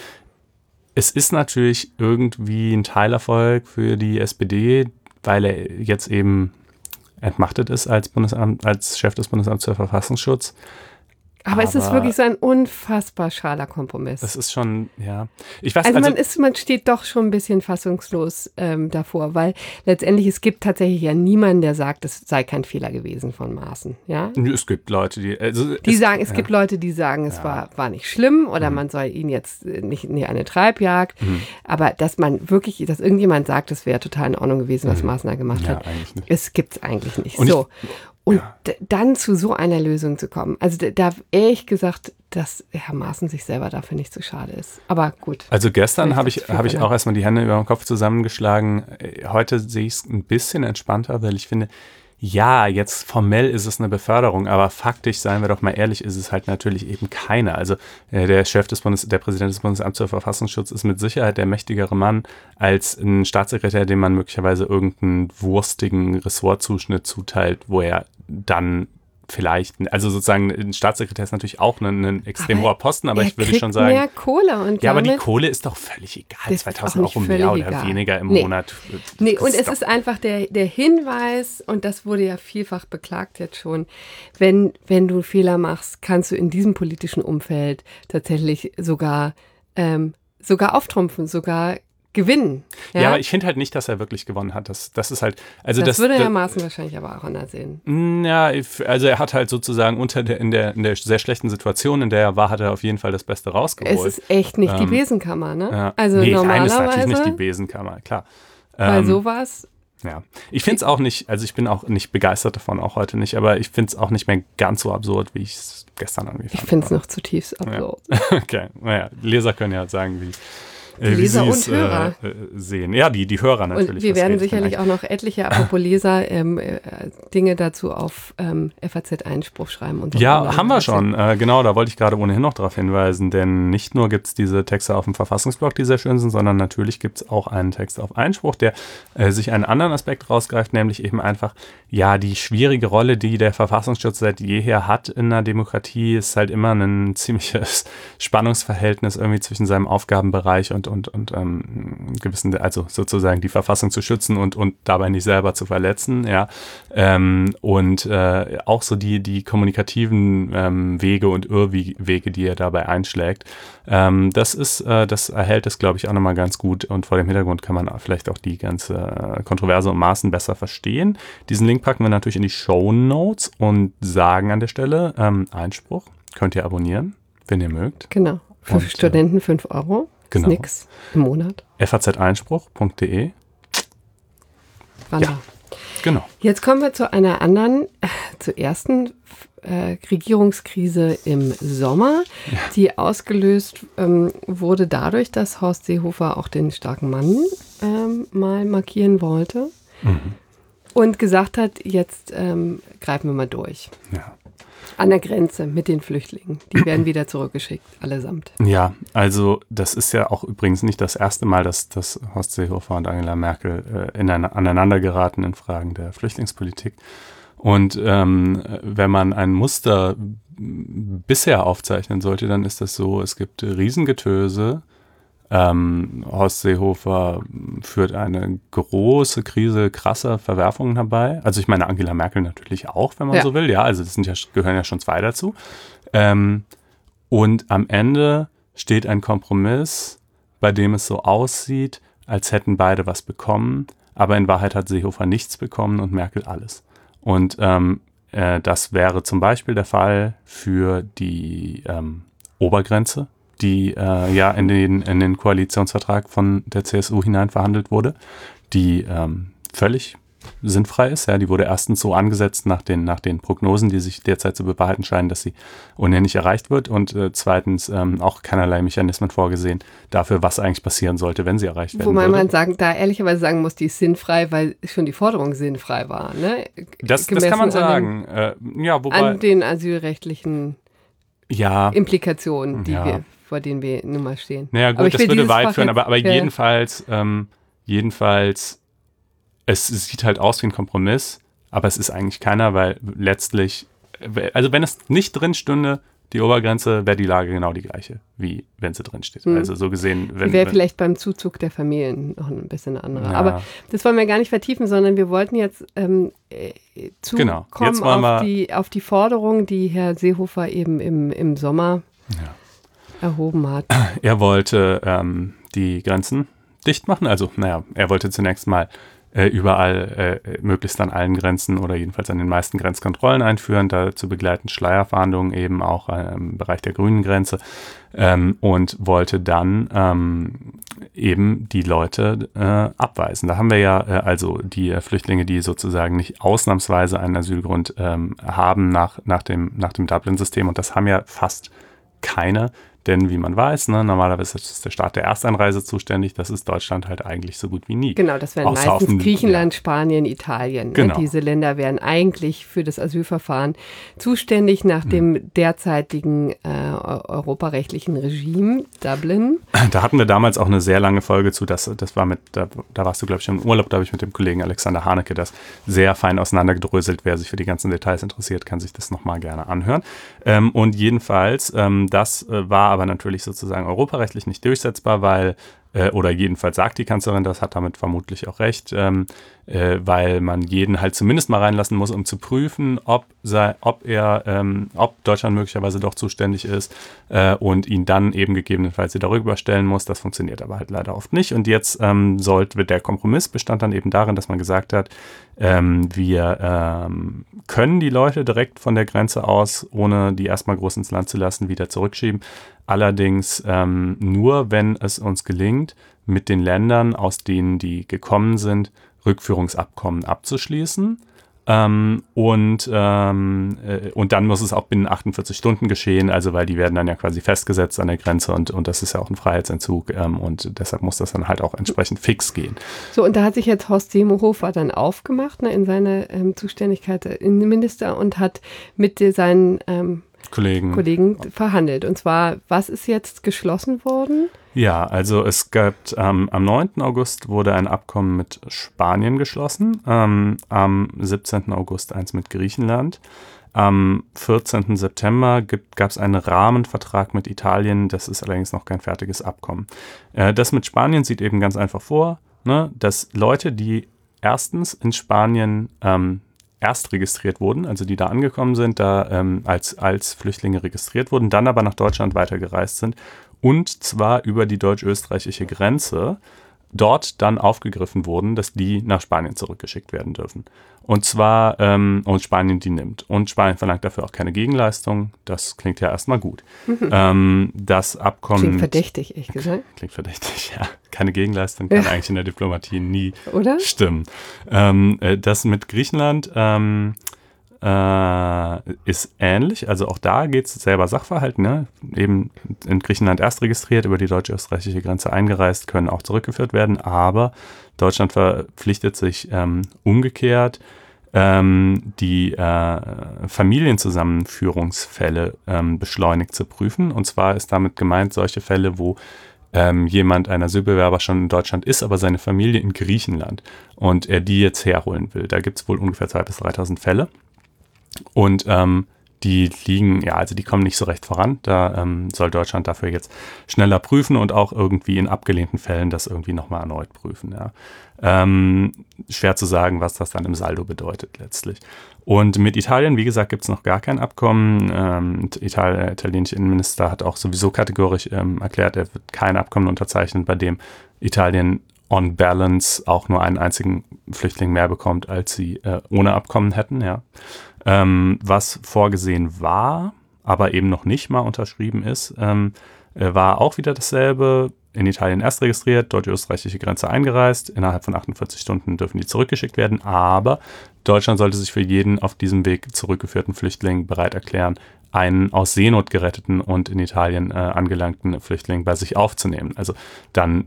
[SPEAKER 3] es ist natürlich irgendwie ein Teilerfolg für die S P D, weil er jetzt eben entmachtet ist als Bundesamt, als Chef des Bundesamts für Verfassungsschutz.
[SPEAKER 2] Aber, Aber es ist wirklich so ein unfassbar schaler Kompromiss.
[SPEAKER 3] Das ist schon, ja. Ich weiß,
[SPEAKER 2] also,
[SPEAKER 3] also
[SPEAKER 2] man ist, man steht doch schon ein bisschen fassungslos ähm, davor, weil letztendlich es gibt tatsächlich ja niemanden, der sagt, es sei kein Fehler gewesen von Maaßen. Ja?
[SPEAKER 3] Es gibt Leute, die. Also
[SPEAKER 2] die
[SPEAKER 3] es,
[SPEAKER 2] sagen, es
[SPEAKER 3] ja.
[SPEAKER 2] gibt Leute, die sagen, es ja. war, war nicht schlimm oder mhm. man soll ihn jetzt nicht in eine Treibjagd. Mhm. Aber dass man wirklich, dass irgendjemand sagt, es wäre total in Ordnung gewesen, was mhm. Maaßen da gemacht
[SPEAKER 3] ja,
[SPEAKER 2] hat,
[SPEAKER 3] nicht.
[SPEAKER 2] es gibt es eigentlich nicht.
[SPEAKER 3] Und
[SPEAKER 2] so.
[SPEAKER 3] Ich,
[SPEAKER 2] Und
[SPEAKER 3] ja.
[SPEAKER 2] d- dann zu so einer Lösung zu kommen. Also da, da ehrlich gesagt, dass Herr Maaßen sich selber dafür nicht so schade ist. Aber gut.
[SPEAKER 3] Also gestern habe ich, hab ich auch erstmal die Hände über den Kopf zusammengeschlagen. Heute sehe ich es ein bisschen entspannter, weil ich finde, ja, jetzt formell ist es eine Beförderung, aber faktisch, seien wir doch mal ehrlich, ist es halt natürlich eben keine. Also äh, der Chef des Bundes, der Präsident des Bundesamts für Verfassungsschutz ist mit Sicherheit der mächtigere Mann als ein Staatssekretär, dem man möglicherweise irgendeinen wurstigen Ressortzuschnitt zuteilt, wo er dann vielleicht, also sozusagen ein Staatssekretär ist natürlich auch ein, ein extrem aber hoher Posten, aber ich würde schon sagen,
[SPEAKER 2] mehr Kohle und
[SPEAKER 3] ja, aber die Kohle ist doch völlig egal, zweitausend Euro mehr oder egal. weniger im
[SPEAKER 2] nee.
[SPEAKER 3] Monat.
[SPEAKER 2] Nee, und es ist einfach der, der Hinweis, und das wurde ja vielfach beklagt jetzt schon, wenn, wenn du Fehler machst, kannst du in diesem politischen Umfeld tatsächlich sogar, ähm, sogar auftrumpfen, sogar gewinnen. Ja?
[SPEAKER 3] ja, aber ich finde halt nicht, dass er wirklich gewonnen hat. Das, das ist halt, also
[SPEAKER 2] das,
[SPEAKER 3] das
[SPEAKER 2] würde
[SPEAKER 3] Herr
[SPEAKER 2] das, Maaßen wahrscheinlich aber auch anders sehen.
[SPEAKER 3] Ja, also er hat halt sozusagen unter der, in der, in der sehr schlechten Situation, in der er war, hat er auf jeden Fall das Beste rausgeholt.
[SPEAKER 2] Es ist echt nicht
[SPEAKER 3] ähm,
[SPEAKER 2] die Besenkammer, ne?
[SPEAKER 3] Ja.
[SPEAKER 2] Also
[SPEAKER 3] nee,
[SPEAKER 2] normalerweise.
[SPEAKER 3] Nein, ist natürlich nicht die Besenkammer, klar.
[SPEAKER 2] Weil
[SPEAKER 3] ähm,
[SPEAKER 2] sowas.
[SPEAKER 3] Ja, ich finde es auch nicht, also ich bin auch nicht begeistert davon, auch heute nicht, aber ich finde es auch nicht mehr ganz so absurd, wie ich es gestern irgendwie fand.
[SPEAKER 2] Ich finde es noch zutiefst absurd.
[SPEAKER 3] Ja. Okay, naja, Leser können ja sagen, wie äh, wie
[SPEAKER 2] Leser
[SPEAKER 3] sie
[SPEAKER 2] und
[SPEAKER 3] es
[SPEAKER 2] Hörer.
[SPEAKER 3] Äh, sehen. Ja, die, die Hörer natürlich.
[SPEAKER 2] Und wir
[SPEAKER 3] das
[SPEAKER 2] werden
[SPEAKER 3] geht
[SPEAKER 2] sicherlich
[SPEAKER 3] vielleicht.
[SPEAKER 2] auch noch etliche, apropos Leser, ähm, äh, Dinge dazu auf ähm, F A Z-Einspruch schreiben. Und
[SPEAKER 3] Ja, haben wir schon. Äh, genau, da wollte ich gerade ohnehin noch darauf hinweisen, denn nicht nur gibt es diese Texte auf dem Verfassungsblog, die sehr schön sind, sondern natürlich gibt es auch einen Text auf Einspruch, der äh, sich einen anderen Aspekt rausgreift, nämlich eben einfach, ja, die schwierige Rolle, die der Verfassungsschutz seit jeher hat in einer Demokratie, ist halt immer ein ziemliches Spannungsverhältnis irgendwie zwischen seinem Aufgabenbereich und, und, und ähm, gewissen, also sozusagen die Verfassung zu schützen und, und dabei nicht selber zu verletzen, ja. Ähm, und äh, auch so die, die kommunikativen ähm, Wege und Irrwege, die er dabei einschlägt. Ähm, das ist, äh, das erhält es, glaube ich, auch nochmal ganz gut und vor dem Hintergrund kann man vielleicht auch die ganze äh, Kontroverse um Maßen besser verstehen. Diesen Link packen wir natürlich in die Shownotes und sagen an der Stelle, ähm, Einspruch, könnt ihr abonnieren, wenn ihr mögt.
[SPEAKER 2] Genau, für
[SPEAKER 3] Und,
[SPEAKER 2] Studenten fünf Euro,
[SPEAKER 3] genau.
[SPEAKER 2] ist nix im Monat.
[SPEAKER 3] f a z einspruch punkt d e.
[SPEAKER 2] Wann
[SPEAKER 3] Ja.
[SPEAKER 2] da?
[SPEAKER 3] Genau.
[SPEAKER 2] Jetzt kommen wir zu einer anderen, äh, zur ersten äh, Regierungskrise im Sommer, ja. die ausgelöst ähm, wurde dadurch, dass Horst Seehofer auch den starken Mann ähm, mal markieren wollte mhm. und gesagt hat, jetzt ähm, greifen wir mal durch.
[SPEAKER 3] Ja.
[SPEAKER 2] An der Grenze mit den Flüchtlingen. Die werden wieder zurückgeschickt, allesamt.
[SPEAKER 3] Ja, also das ist ja auch übrigens nicht das erste Mal, dass, dass Horst Seehofer und Angela Merkel äh, in eine, aneinander geraten in Fragen der Flüchtlingspolitik. Und ähm, wenn man ein Muster bisher aufzeichnen sollte, dann ist das so, es gibt Riesengetöse. Ähm, Horst Seehofer führt eine große Krise krasser Verwerfungen herbei. Also ich meine Angela Merkel natürlich auch, wenn man
[SPEAKER 2] ja.
[SPEAKER 3] so will. Ja, also das sind ja, gehören ja schon zwei dazu. Ähm, und am Ende steht ein Kompromiss, bei dem es so aussieht, als hätten beide was bekommen. Aber in Wahrheit hat Seehofer nichts bekommen und Merkel alles. Und ähm, äh, das wäre zum Beispiel der Fall für die ähm, Obergrenze, die äh, ja in den, in den Koalitionsvertrag von der C S U hinein verhandelt wurde, die ähm, völlig sinnfrei ist. Ja, die wurde erstens so angesetzt nach den, nach den Prognosen, die sich derzeit zu bewahrheiten scheinen, dass sie ohnehin nicht erreicht wird und äh, zweitens ähm, auch keinerlei Mechanismen vorgesehen dafür, was eigentlich passieren sollte, wenn sie erreicht werden
[SPEAKER 2] Wobei
[SPEAKER 3] würde.
[SPEAKER 2] man sagen, da ehrlicherweise sagen muss, die ist sinnfrei, weil schon die Forderung sinnfrei war. Ne?
[SPEAKER 3] Das, das kann man sagen. An den, äh, ja, wobei,
[SPEAKER 2] an den asylrechtlichen
[SPEAKER 3] ja,
[SPEAKER 2] Implikationen, die
[SPEAKER 3] ja.
[SPEAKER 2] wir, vor denen wir nun mal stehen.
[SPEAKER 3] Naja gut, das würde weit führen, aber, aber ja. jedenfalls, ähm, jedenfalls, es sieht halt aus wie ein Kompromiss, aber es ist eigentlich keiner, weil letztlich, also wenn es nicht drin stünde, die Obergrenze, wäre die Lage genau die gleiche, wie wenn sie drin steht. Hm. Also so gesehen, wenn...
[SPEAKER 2] Die wäre vielleicht beim Zuzug der Familien noch ein bisschen andere.
[SPEAKER 3] Ja.
[SPEAKER 2] Aber das wollen wir gar nicht vertiefen, sondern wir wollten jetzt ähm, zukommen
[SPEAKER 3] genau. jetzt
[SPEAKER 2] auf, die, auf die Forderung, die Herr Seehofer eben im, im Sommer ja. erhoben hat.
[SPEAKER 3] Er wollte ähm, die Grenzen dicht machen. Also, naja, er wollte zunächst mal äh, überall, äh, möglichst an allen Grenzen oder jedenfalls an den meisten Grenzkontrollen einführen, dazu begleiten Schleierfahndungen eben auch äh, im Bereich der grünen Grenze ähm, und wollte dann ähm, eben die Leute äh, abweisen. Da haben wir ja äh, also die äh, Flüchtlinge, die sozusagen nicht ausnahmsweise einen Asylgrund ähm, haben nach, nach dem, nach dem Dublin-System und das haben ja fast keine. Denn wie man weiß, ne, normalerweise ist der Staat der Ersteinreise zuständig. Das ist Deutschland halt eigentlich so gut wie nie.
[SPEAKER 2] Genau, das wären
[SPEAKER 3] Außer
[SPEAKER 2] meistens
[SPEAKER 3] dem,
[SPEAKER 2] Griechenland,
[SPEAKER 3] ja.
[SPEAKER 2] Spanien, Italien.
[SPEAKER 3] Genau.
[SPEAKER 2] Ne? Diese Länder wären eigentlich für das Asylverfahren zuständig nach
[SPEAKER 3] hm.
[SPEAKER 2] dem derzeitigen äh, europarechtlichen Regime, Dublin.
[SPEAKER 3] Da hatten wir damals auch eine sehr lange Folge zu. Das, das war mit, da, da warst du, glaube ich, im Urlaub, da habe ich mit dem Kollegen Alexander Haneke das sehr fein auseinandergedröselt. Wer sich für die ganzen Details interessiert, kann sich das nochmal gerne anhören. Ähm, und jedenfalls, ähm, das äh, war aber natürlich sozusagen europarechtlich nicht durchsetzbar, weil, äh, oder jedenfalls sagt die Kanzlerin, das hat damit vermutlich auch recht, ähm, äh, weil man jeden halt zumindest mal reinlassen muss, um zu prüfen, ob, sei, ob er, ähm, ob Deutschland möglicherweise doch zuständig ist äh, und ihn dann eben gegebenenfalls wieder rüberstellen muss. Das funktioniert aber halt leider oft nicht. Und jetzt ähm, sollte der Kompromiss bestand dann eben darin, dass man gesagt hat, ähm, wir ähm, können die Leute direkt von der Grenze aus, ohne die erstmal groß ins Land zu lassen, wieder zurückschieben. Allerdings ähm, nur, wenn es uns gelingt, mit den Ländern, aus denen die gekommen sind, Rückführungsabkommen abzuschließen. Ähm, und, ähm, äh, und dann muss es auch binnen achtundvierzig Stunden geschehen, also weil die werden dann ja quasi festgesetzt an der Grenze und, und das ist ja auch ein Freiheitsentzug ähm, und deshalb muss das dann halt auch entsprechend fix gehen.
[SPEAKER 2] So, und da hat sich jetzt Horst Seehofer dann aufgemacht, ne, in seine ähm, Zuständigkeit als Innenminister und hat mit seinen ähm, Kollegen. Kollegen verhandelt. Und zwar, was ist jetzt geschlossen worden?
[SPEAKER 3] Ja, also es gab ähm, am neunten August wurde ein Abkommen mit Spanien geschlossen, ähm, am siebzehnten August eins mit Griechenland. Am vierzehnten September gab es einen Rahmenvertrag mit Italien, das ist allerdings noch kein fertiges Abkommen. Äh, das mit Spanien sieht eben ganz einfach vor, ne, dass Leute, die erstens in Spanien ähm, erst registriert wurden, also die da angekommen sind, da ähm, als, als Flüchtlinge registriert wurden, dann aber nach Deutschland weitergereist sind und zwar über die deutsch-österreichische Grenze dort dann aufgegriffen wurden, dass die nach Spanien zurückgeschickt werden dürfen. Und zwar, ähm, und Spanien die nimmt. Und Spanien verlangt dafür auch keine Gegenleistung. Das klingt ja erstmal gut. Mhm. Ähm, das Abkommen...
[SPEAKER 2] Klingt verdächtig, ehrlich gesagt.
[SPEAKER 3] Klingt verdächtig, ja. Keine Gegenleistung kann
[SPEAKER 2] ja.
[SPEAKER 3] eigentlich in der Diplomatie nie
[SPEAKER 2] Oder?
[SPEAKER 3] stimmen. Ähm, das mit Griechenland ähm, äh, ist ähnlich. Also auch da geht es selber Sachverhalt. Ne? Eben in Griechenland erst registriert, über die deutsch-österreichische Grenze eingereist, können auch zurückgeführt werden. Aber Deutschland verpflichtet sich ähm, umgekehrt, ähm, die äh, Familienzusammenführungsfälle ähm, beschleunigt zu prüfen. Und zwar ist damit gemeint solche Fälle, wo ähm, jemand, ein Asylbewerber, schon in Deutschland ist, aber seine Familie in Griechenland und er die jetzt herholen will. Da gibt es wohl ungefähr zweitausend bis dreitausend Fälle. Und ähm, die liegen, ja, also die kommen nicht so recht voran. Da ähm, soll Deutschland dafür jetzt schneller prüfen und auch irgendwie in abgelehnten Fällen das irgendwie nochmal erneut prüfen. Ja. Ähm, schwer zu sagen, was das dann im Saldo bedeutet letztlich. Und mit Italien, wie gesagt, gibt es noch gar kein Abkommen. Ähm, Ital- der italienische Innenminister hat auch sowieso kategorisch ähm, erklärt, er wird kein Abkommen unterzeichnen, bei dem Italien on balance auch nur einen einzigen Flüchtling mehr bekommt, als sie äh, ohne Abkommen hätten. Ja. Ähm, was vorgesehen war, aber eben noch nicht mal unterschrieben ist, ähm, war auch wieder dasselbe. In Italien erst registriert, deutsch-österreichische Grenze eingereist. Innerhalb von achtundvierzig Stunden dürfen die zurückgeschickt werden. Aber Deutschland sollte sich für jeden auf diesem Weg zurückgeführten Flüchtling bereit erklären, einen aus Seenot geretteten und in Italien äh, angelangten Flüchtling bei sich aufzunehmen. Also dann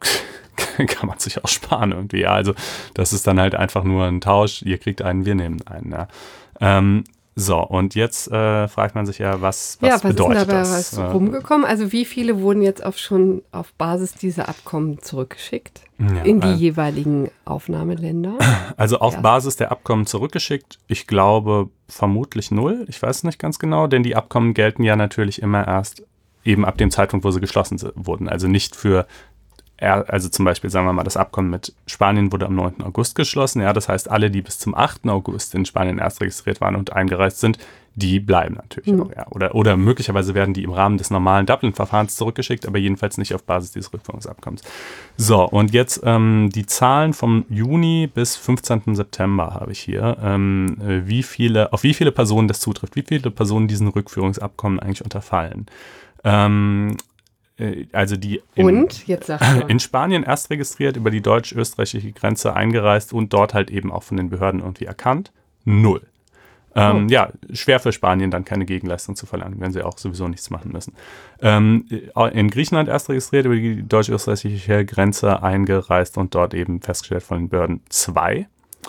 [SPEAKER 3] kann man sich auch sparen irgendwie. Ja. Also das ist dann halt einfach nur ein Tausch. Ihr kriegt einen, wir nehmen einen. Ja. Ähm, so, und jetzt äh, fragt man sich ja, was, was,
[SPEAKER 2] ja, was
[SPEAKER 3] bedeutet
[SPEAKER 2] ist denn dabei
[SPEAKER 3] das?
[SPEAKER 2] Was rumgekommen? Also wie viele wurden jetzt auf schon auf Basis dieser Abkommen zurückgeschickt
[SPEAKER 3] ja,
[SPEAKER 2] in die
[SPEAKER 3] also,
[SPEAKER 2] jeweiligen Aufnahmeländer?
[SPEAKER 3] Also auf
[SPEAKER 2] ja.
[SPEAKER 3] Basis der Abkommen zurückgeschickt, ich glaube vermutlich null, ich weiß nicht ganz genau, denn die Abkommen gelten ja natürlich immer erst eben ab dem Zeitpunkt, wo sie geschlossen wurden. Also nicht für Also zum Beispiel, sagen wir mal, das Abkommen mit Spanien wurde am neunten August geschlossen. Ja, das heißt, alle, die bis zum achten August in Spanien erst registriert waren und eingereist sind, die bleiben natürlich mhm. auch. Ja. Oder, oder möglicherweise werden die im Rahmen des normalen Dublin-Verfahrens zurückgeschickt, aber jedenfalls nicht auf Basis dieses Rückführungsabkommens. So, und jetzt ähm, die Zahlen vom Juni bis fünfzehnten September habe ich hier. Ähm, wie viele, auf wie viele Personen das zutrifft, wie viele Personen diesen Rückführungsabkommen eigentlich unterfallen. Ähm, Also die in,
[SPEAKER 2] und? Jetzt sag mal.
[SPEAKER 3] in Spanien erst registriert, über die deutsch-österreichische Grenze eingereist und dort halt eben auch von den Behörden irgendwie erkannt. Null. Ähm, oh. Ja, schwer für Spanien dann keine Gegenleistung zu verlangen, wenn sie auch sowieso nichts machen müssen. Ähm, in Griechenland erst registriert, über die deutsch-österreichische Grenze eingereist und dort eben festgestellt von den Behörden zwei.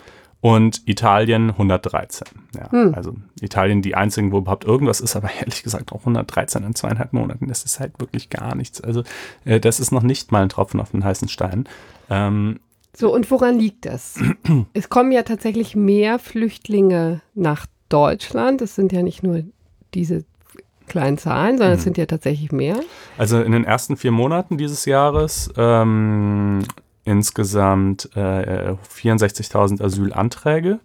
[SPEAKER 3] Und Italien hundertdreizehn. Ja, hm. Also Italien die einzigen, wo überhaupt irgendwas ist, aber ehrlich gesagt auch hundertdreizehn in zweieinhalb Monaten. Das ist halt wirklich gar nichts. Also äh, das ist noch nicht mal ein Tropfen auf den heißen Stein. Ähm,
[SPEAKER 2] so, und woran liegt das? Es kommen ja tatsächlich mehr Flüchtlinge nach Deutschland. Es sind ja nicht nur diese kleinen Zahlen, sondern mhm. es sind ja tatsächlich mehr.
[SPEAKER 3] Also in den ersten vier Monaten dieses Jahres ähm, insgesamt äh, vierundsechzigtausend Asylanträge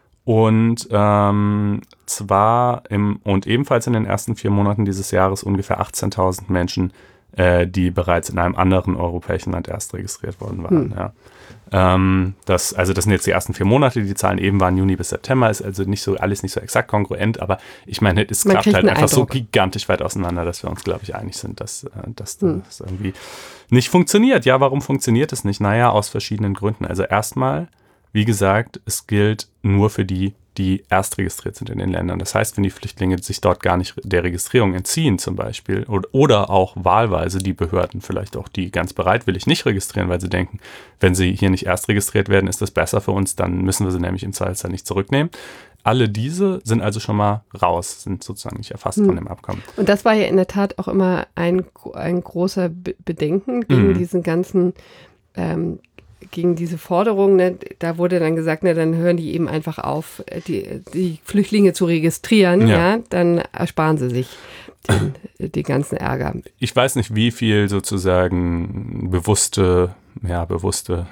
[SPEAKER 3] und ähm, zwar im, und ebenfalls in den ersten vier Monaten dieses Jahres ungefähr achtzehntausend Menschen, äh, die bereits in einem anderen europäischen Land erst registriert worden waren. Hm. Ja. Ähm, das, also das sind jetzt die ersten vier Monate, die Zahlen eben waren Juni bis September, ist also nicht so alles nicht so exakt kongruent, aber ich meine, es klappt halt einfach Eindruck. so gigantisch weit auseinander, dass wir uns, glaube ich, einig sind, dass, dass hm. das irgendwie nicht funktioniert. Ja, warum funktioniert es nicht? Naja, aus verschiedenen Gründen. Also erstmal wie gesagt, es gilt nur für die, die erst registriert sind in den Ländern. Das heißt, wenn die Flüchtlinge sich dort gar nicht der Registrierung entziehen zum Beispiel oder, oder auch wahlweise die Behörden vielleicht auch die ganz bereitwillig nicht registrieren, weil sie denken, wenn sie hier nicht erst registriert werden, ist das besser für uns, dann müssen wir sie nämlich im Zweifelsfall nicht zurücknehmen. Alle diese sind also schon mal raus, sind sozusagen nicht erfasst hm. von dem Abkommen.
[SPEAKER 2] Und das war ja in der Tat auch immer ein, ein großer Be- Bedenken gegen mhm. diesen ganzen ähm, gegen diese Forderung, ne, da wurde dann gesagt, ne, dann hören die eben einfach auf, die, die Flüchtlinge zu registrieren, ja. ja, dann ersparen sie sich den, den ganzen Ärger.
[SPEAKER 3] Ich weiß nicht, wie viel sozusagen bewusste, ja, bewusste,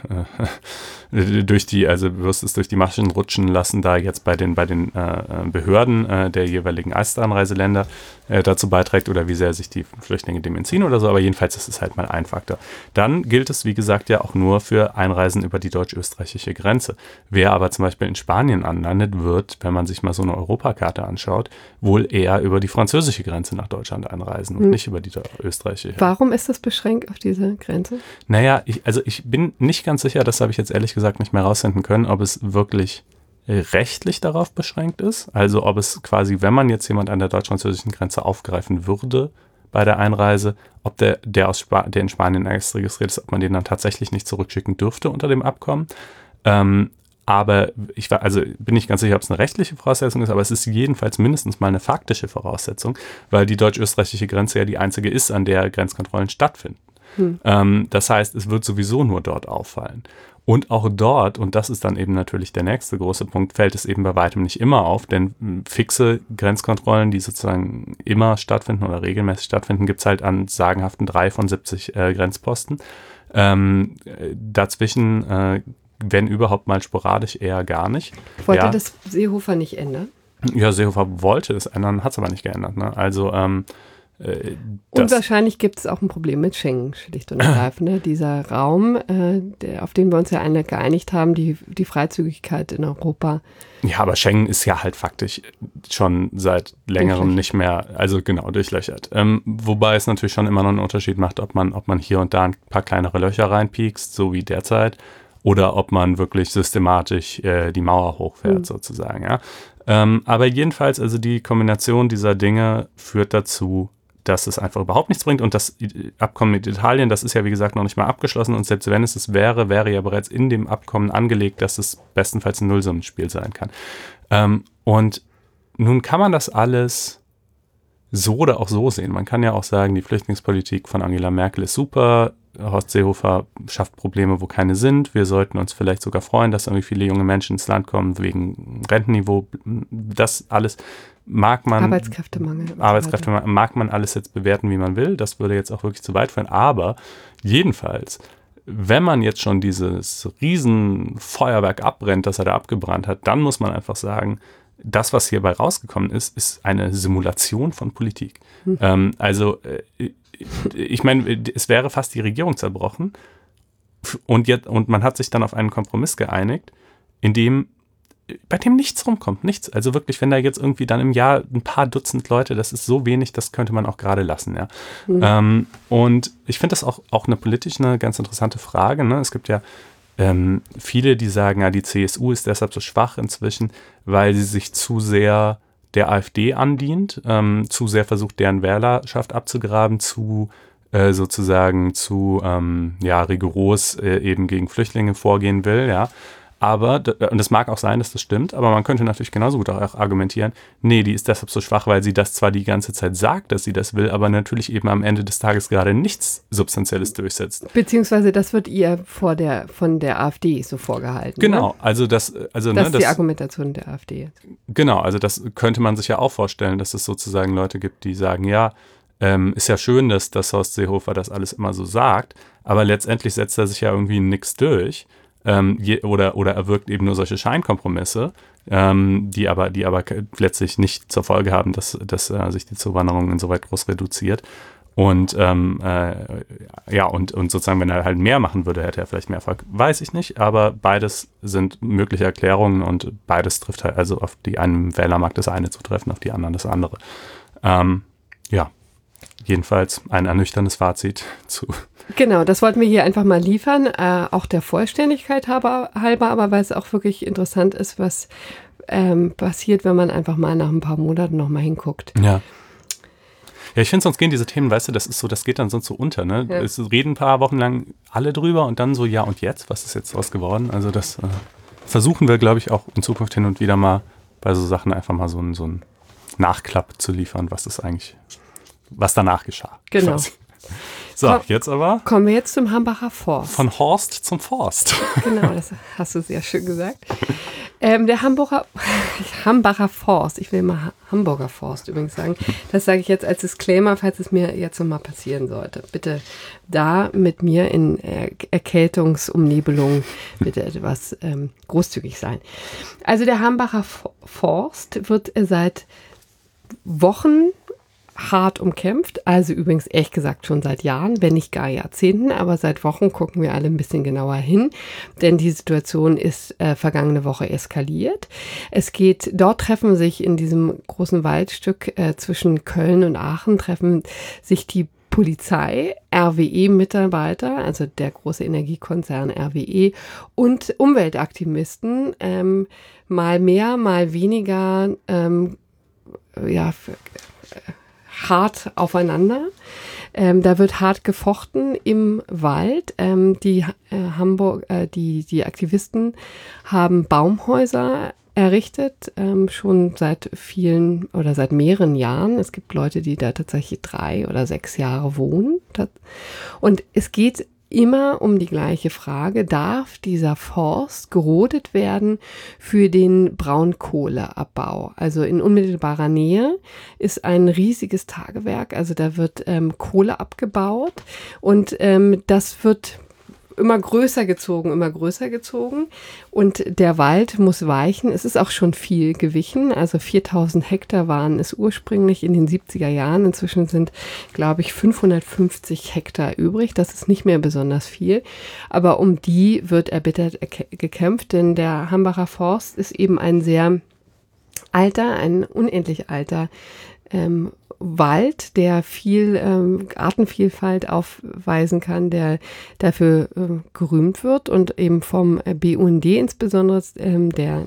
[SPEAKER 3] äh, durch die, also bewusstes durch die Maschen rutschen lassen, da jetzt bei den, bei den äh, Behörden äh, der jeweiligen Erstanreiseländer äh, dazu beiträgt oder wie sehr sich die Flüchtlinge dem entziehen oder so, aber jedenfalls ist es halt mal ein Faktor. Dann gilt es, wie gesagt, ja auch nur für Einreisen über die deutsch-österreichische Grenze. Wer aber zum Beispiel in Spanien anlandet, wird, wenn man sich mal so eine Europakarte anschaut, wohl eher über die französische Grenze nach Deutschland einreisen und hm. nicht über die österreichische.
[SPEAKER 2] Warum ist das beschränkt auf diese Grenze?
[SPEAKER 3] Naja, ich, also ich bin nicht ganz sicher, das habe ich jetzt ehrlich gesagt nicht mehr rausfinden können, ob es wirklich rechtlich darauf beschränkt ist. Also ob es quasi, wenn man jetzt jemand an der deutsch-französischen Grenze aufgreifen würde bei der Einreise, ob der, der, aus Spa- der in Spanien erst registriert ist, ob man den dann tatsächlich nicht zurückschicken dürfte unter dem Abkommen. Ähm, aber ich war, also bin nicht ganz sicher, ob es eine rechtliche Voraussetzung ist, aber es ist jedenfalls mindestens mal eine faktische Voraussetzung, weil die deutsch-österreichische Grenze ja die einzige ist, an der Grenzkontrollen stattfinden. Hm. Ähm, das heißt, es wird sowieso nur dort auffallen. Und auch dort, und das ist dann eben natürlich der nächste große Punkt, fällt es eben bei weitem nicht immer auf, denn fixe Grenzkontrollen, die sozusagen immer stattfinden oder regelmäßig stattfinden, gibt es halt an sagenhaften drei von siebzig äh, Grenzposten. Ähm, dazwischen, äh, wenn überhaupt mal sporadisch, eher gar nicht.
[SPEAKER 2] Wollte
[SPEAKER 3] ja.
[SPEAKER 2] das Seehofer nicht ändern?
[SPEAKER 3] Ja, Seehofer wollte es ändern, hat es aber nicht geändert. Ne? Also ähm,
[SPEAKER 2] Äh, und wahrscheinlich gibt es auch ein Problem mit Schengen, schlicht und ergreifend. Ne? Dieser Raum, äh, der, auf den wir uns ja alle geeinigt haben, die, die Freizügigkeit in Europa.
[SPEAKER 3] Ja, aber Schengen ist ja halt faktisch schon seit längerem nicht mehr, also genau, durchlöchert. Ähm, wobei es natürlich schon immer noch einen Unterschied macht, ob man, ob man hier und da ein paar kleinere Löcher reinpiekst, so wie derzeit, oder ob man wirklich systematisch äh, die Mauer hochfährt, mhm. sozusagen. Ja? Ähm, aber jedenfalls, also die Kombination dieser Dinge führt dazu, dass es einfach überhaupt nichts bringt und das Abkommen mit Italien, das ist ja wie gesagt noch nicht mal abgeschlossen und selbst wenn es es wäre, wäre ja bereits in dem Abkommen angelegt, dass es bestenfalls ein Nullsummenspiel sein kann. Ähm, und nun kann man das alles so oder auch so sehen. Man kann ja auch sagen, die Flüchtlingspolitik von Angela Merkel ist super, Horst Seehofer schafft Probleme, wo keine sind. Wir sollten uns vielleicht sogar freuen, dass irgendwie viele junge Menschen ins Land kommen wegen Rentenniveau. Das alles mag man.
[SPEAKER 2] Arbeitskräftemangel.
[SPEAKER 3] Arbeitskräftemangel mag man alles jetzt bewerten, wie man will. Das würde jetzt auch wirklich zu weit führen. Aber jedenfalls, wenn man jetzt schon dieses Riesenfeuerwerk abbrennt, das er da abgebrannt hat, dann muss man einfach sagen, das, was hierbei rausgekommen ist, ist eine Simulation von Politik. Hm. Ähm, also äh, ich meine, es wäre fast die Regierung zerbrochen und, jetzt, und man hat sich dann auf einen Kompromiss geeinigt, in dem, bei dem nichts rumkommt, nichts. Also wirklich, wenn da jetzt irgendwie dann im Jahr ein paar Dutzend Leute, das ist so wenig, das könnte man auch gerade lassen. Ja. Mhm. Ähm, und ich finde das auch, auch eine politisch eine ganz interessante Frage. Ne? Es gibt ja ähm, viele, die sagen, ja, die C S U ist deshalb so schwach inzwischen, weil sie sich zu sehr der AfD andient, ähm, zu sehr versucht, deren Wählerschaft abzugraben, zu äh, sozusagen zu ähm, ja, rigoros äh, eben gegen Flüchtlinge vorgehen will, ja. Aber, und es mag auch sein, dass das stimmt, aber man könnte natürlich genauso gut auch argumentieren, nee, die ist deshalb so schwach, weil sie das zwar die ganze Zeit sagt, dass sie das will, aber natürlich eben am Ende des Tages gerade nichts Substanzielles durchsetzt.
[SPEAKER 2] Beziehungsweise das wird ihr vor der, von der AfD so vorgehalten.
[SPEAKER 3] Genau,
[SPEAKER 2] ne?
[SPEAKER 3] also das... Also,
[SPEAKER 2] das
[SPEAKER 3] ne,
[SPEAKER 2] ist
[SPEAKER 3] das,
[SPEAKER 2] die Argumentation der AfD.
[SPEAKER 3] Genau, also das könnte man sich ja auch vorstellen, dass es sozusagen Leute gibt, die sagen, ja, ähm, ist ja schön, dass, dass Horst Seehofer das alles immer so sagt, aber letztendlich setzt er sich ja irgendwie nichts durch. Ähm, je, oder, oder er wirkt eben nur solche Scheinkompromisse, ähm, die aber, die aber letztlich nicht zur Folge haben, dass, dass äh, sich die Zuwanderung insoweit groß reduziert. Und ähm, äh, ja, und, und sozusagen, wenn er halt mehr machen würde, hätte er vielleicht mehr Erfolg. Weiß ich nicht, aber beides sind mögliche Erklärungen und beides trifft halt, also auf die einen Wähler mag das eine zutreffen, auf die anderen das andere. Ähm, ja. jedenfalls ein ernüchterndes Fazit zu.
[SPEAKER 2] Genau, das wollten wir hier einfach mal liefern, äh, auch der Vollständigkeit halber, halber, aber weil es auch wirklich interessant ist, was ähm, passiert, wenn man einfach mal nach ein paar Monaten nochmal hinguckt.
[SPEAKER 3] Ja. Ja, ich finde, sonst gehen diese Themen, weißt du, das ist so, das geht dann sonst so unter, ne? Ja. Es reden ein paar Wochen lang alle drüber und dann so, ja und jetzt, was ist jetzt draus geworden? Also das äh, versuchen wir, glaube ich, auch in Zukunft hin und wieder mal bei so Sachen einfach mal so einen so einen Nachklapp zu liefern, was ist eigentlich, was danach geschah.
[SPEAKER 2] Genau.
[SPEAKER 3] Quasi. So, Komm, jetzt aber.
[SPEAKER 2] Kommen wir jetzt zum Hambacher Forst.
[SPEAKER 3] Von Horst zum Forst.
[SPEAKER 2] Genau, das hast du sehr schön gesagt. Ähm, der Hamburger, Hambacher Forst, ich will mal Hamburger Forst übrigens sagen, das sage ich jetzt als Disclaimer, falls es mir jetzt nochmal passieren sollte. Bitte da mit mir in er- Erkältungsumnebelung bitte etwas ähm, großzügig sein. Also der Hambacher Forst wird seit Wochen hart umkämpft, also übrigens ehrlich gesagt schon seit Jahren, wenn nicht gar Jahrzehnten, aber seit Wochen gucken wir alle ein bisschen genauer hin, denn die Situation ist äh, vergangene Woche eskaliert. Es geht, dort treffen sich in diesem großen Waldstück äh, zwischen Köln und Aachen, treffen sich die Polizei, R W E-Mitarbeiter, also der große Energiekonzern R W E und Umweltaktivisten, ähm, mal mehr, mal weniger, ähm, ja, für, äh, hart aufeinander. Ähm, da wird hart gefochten im Wald. Ähm, die äh, Hamburg, äh, die, die Aktivisten haben Baumhäuser errichtet, ähm, schon seit vielen oder seit mehreren Jahren. Es gibt Leute, die da tatsächlich drei oder sechs Jahre wohnen. Und es geht immer um die gleiche Frage, darf dieser Forst gerodet werden für den Braunkohleabbau? Also in unmittelbarer Nähe ist ein riesiges Tagewerk, also da wird ähm, Kohle abgebaut und ähm, das wird immer größer gezogen, immer größer gezogen und der Wald muss weichen. Es ist auch schon viel gewichen, also viertausend Hektar waren es ursprünglich in den siebziger Jahren. Inzwischen sind, glaube ich, fünfhundertfünfzig Hektar übrig. Das ist nicht mehr besonders viel, aber um die wird erbittert gekämpft, denn der Hambacher Forst ist eben ein sehr alter, ein unendlich alter ähm, Wald, der viel ähm, Artenvielfalt aufweisen kann, der dafür ähm, gerühmt wird und eben vom B U N D insbesondere ähm, der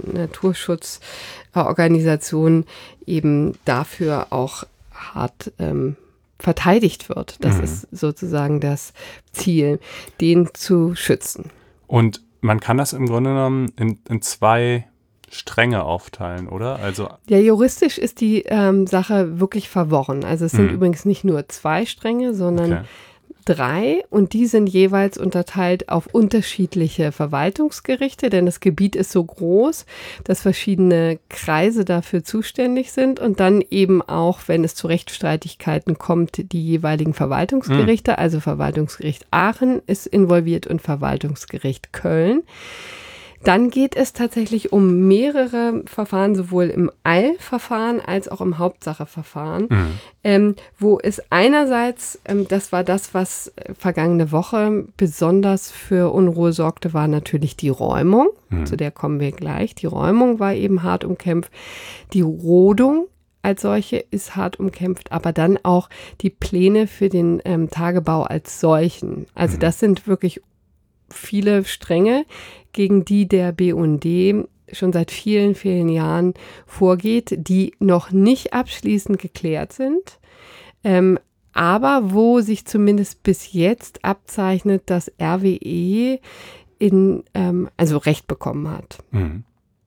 [SPEAKER 2] Naturschutzorganisation eben dafür auch hart ähm, verteidigt wird. Das mhm. ist sozusagen das Ziel, den zu schützen.
[SPEAKER 3] Und man kann das im Grunde genommen in, in zwei Stränge aufteilen, oder? Also
[SPEAKER 2] ja, juristisch ist die ähm, Sache wirklich verworren. Also es sind
[SPEAKER 3] mhm.
[SPEAKER 2] übrigens nicht nur zwei Stränge, sondern
[SPEAKER 3] okay.
[SPEAKER 2] drei und die sind jeweils unterteilt auf unterschiedliche Verwaltungsgerichte, denn das Gebiet ist so groß, dass verschiedene Kreise dafür zuständig sind und dann eben auch, wenn es zu Rechtsstreitigkeiten kommt, die jeweiligen Verwaltungsgerichte, mhm. also Verwaltungsgericht Aachen ist involviert und Verwaltungsgericht Köln. Dann geht es tatsächlich um mehrere Verfahren, sowohl im Eilverfahren als auch im Hauptsacheverfahren, mhm. ähm, wo es einerseits, ähm, das war das, was vergangene Woche besonders für Unruhe sorgte, war natürlich die Räumung, mhm. zu der kommen wir gleich. Die Räumung war eben hart umkämpft. Die Rodung als solche ist hart umkämpft, aber dann auch die Pläne für den ähm, Tagebau als solchen. Also das sind wirklich viele Stränge, gegen die der B U N D schon seit vielen, vielen Jahren vorgeht, die noch nicht abschließend geklärt sind, ähm, aber wo sich zumindest bis jetzt abzeichnet, dass R W E in, ähm, also Recht bekommen hat. Mhm.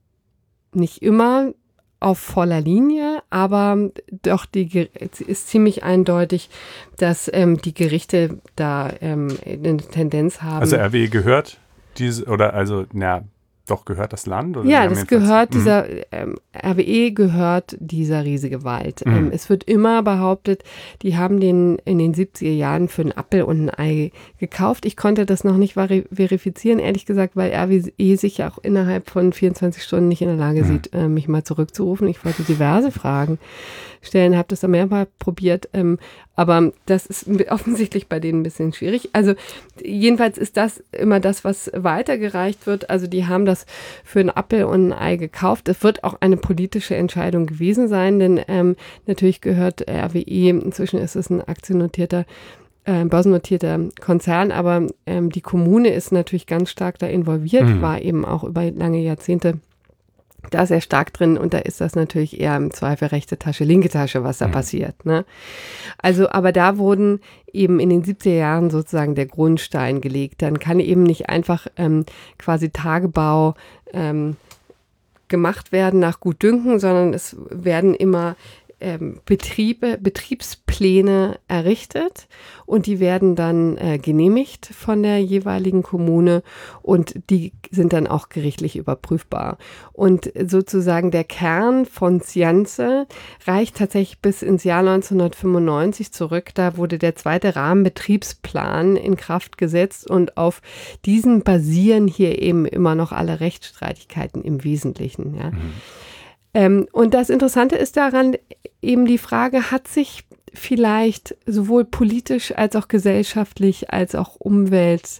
[SPEAKER 2] Nicht immer auf voller Linie, aber doch die es ist ziemlich eindeutig, dass ähm, die Gerichte da ähm, eine Tendenz haben.
[SPEAKER 3] Also R W E gehört diese, oder also, na, doch gehört das Land? Oder
[SPEAKER 2] ja, das gehört, dieser, ähm, R W E gehört dieser riesige Wald. Mhm. Ähm, es wird immer behauptet, die haben den in den siebziger Jahren für einen Appel und ein Ei gekauft. Ich konnte das noch nicht veri- verifizieren, ehrlich gesagt, weil R W E sich ja auch innerhalb von vierundzwanzig Stunden nicht in der Lage mhm. sieht, äh, mich mal zurückzurufen. Ich wollte diverse Fragen stellen, habe das dann mehrmals probiert. Ähm, Aber das ist offensichtlich bei denen ein bisschen schwierig. Also jedenfalls ist das immer das, was weitergereicht wird. Also die haben das für einen Apfel und ein Ei gekauft. Das wird auch eine politische Entscheidung gewesen sein, denn ähm, natürlich gehört R W E, inzwischen ist es ein aktiennotierter, äh, börsennotierter Konzern, aber ähm, die Kommune ist natürlich ganz stark da involviert, mhm. war eben auch über lange Jahrzehnte da sehr stark drin und da ist das natürlich eher im Zweifel rechte Tasche, linke Tasche, was da mhm. passiert. Ne? Also, aber da wurden eben in den siebziger Jahren sozusagen der Grundstein gelegt. Dann kann eben nicht einfach ähm, quasi Tagebau ähm, gemacht werden nach Gutdünken, sondern es werden immer ähm, Betriebe, Betriebspläne errichtet und die werden dann äh, genehmigt von der jeweiligen Kommune und die sind dann auch gerichtlich überprüfbar. Und sozusagen der Kern von Cianze reicht tatsächlich bis ins Jahr neunzehnhundertfünfundneunzig zurück. Da wurde der zweite Rahmenbetriebsplan in Kraft gesetzt und auf diesen basieren hier eben immer noch alle Rechtsstreitigkeiten im Wesentlichen. Ja. Mhm. Ähm, und das Interessante ist daran eben die Frage, hat sich vielleicht sowohl politisch als auch gesellschaftlich als auch umwelttechnisch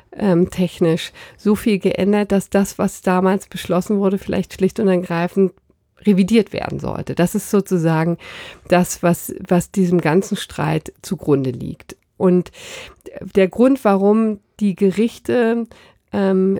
[SPEAKER 2] ähm, so viel geändert, dass das, was damals beschlossen wurde, vielleicht schlicht und ergreifend revidiert werden sollte. Das ist sozusagen das, was, was diesem ganzen Streit zugrunde liegt. Und der Grund, warum die Gerichte ähm,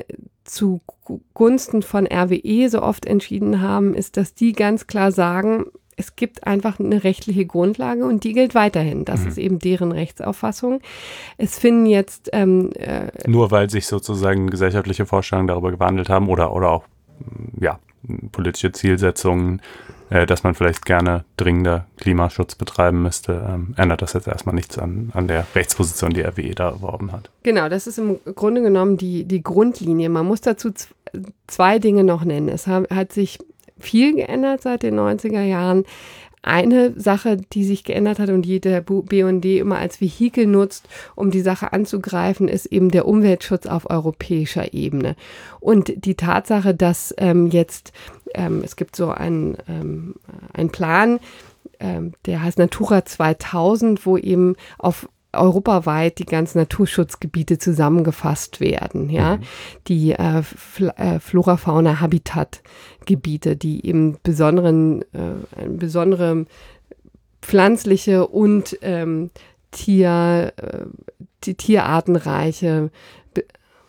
[SPEAKER 2] zugunsten von R W E so oft entschieden haben, ist, dass die ganz klar sagen, es gibt einfach eine rechtliche Grundlage und die gilt weiterhin. Das mhm. ist eben deren Rechtsauffassung. Es finden jetzt ähm, äh,
[SPEAKER 3] nur weil sich sozusagen gesellschaftliche Vorstellungen darüber gewandelt haben oder, oder auch ja, politische Zielsetzungen, äh, dass man vielleicht gerne dringender Klimaschutz betreiben müsste, ähm, ändert das jetzt erstmal nichts an, an der Rechtsposition, die R W E da erworben hat.
[SPEAKER 2] Genau, das ist im Grunde genommen die, die Grundlinie. Man muss dazu z- zwei Dinge noch nennen. Es hat, hat sich viel geändert seit den neunziger Jahren. Eine Sache, die sich geändert hat und die der B U N D immer als Vehikel nutzt, um die Sache anzugreifen, ist eben der Umweltschutz auf europäischer Ebene. Und die Tatsache, dass ähm, jetzt, ähm, es gibt so einen, ähm, einen Plan, ähm, der heißt Natura zweitausend, wo eben auf europaweit die ganzen Naturschutzgebiete zusammengefasst werden, ja, mhm. die äh, Fl- äh, Flora, Fauna, Habitatgebiete, die eben besonderen, äh, besondere pflanzliche und ähm, Tier, äh, die tierartenreiche Be-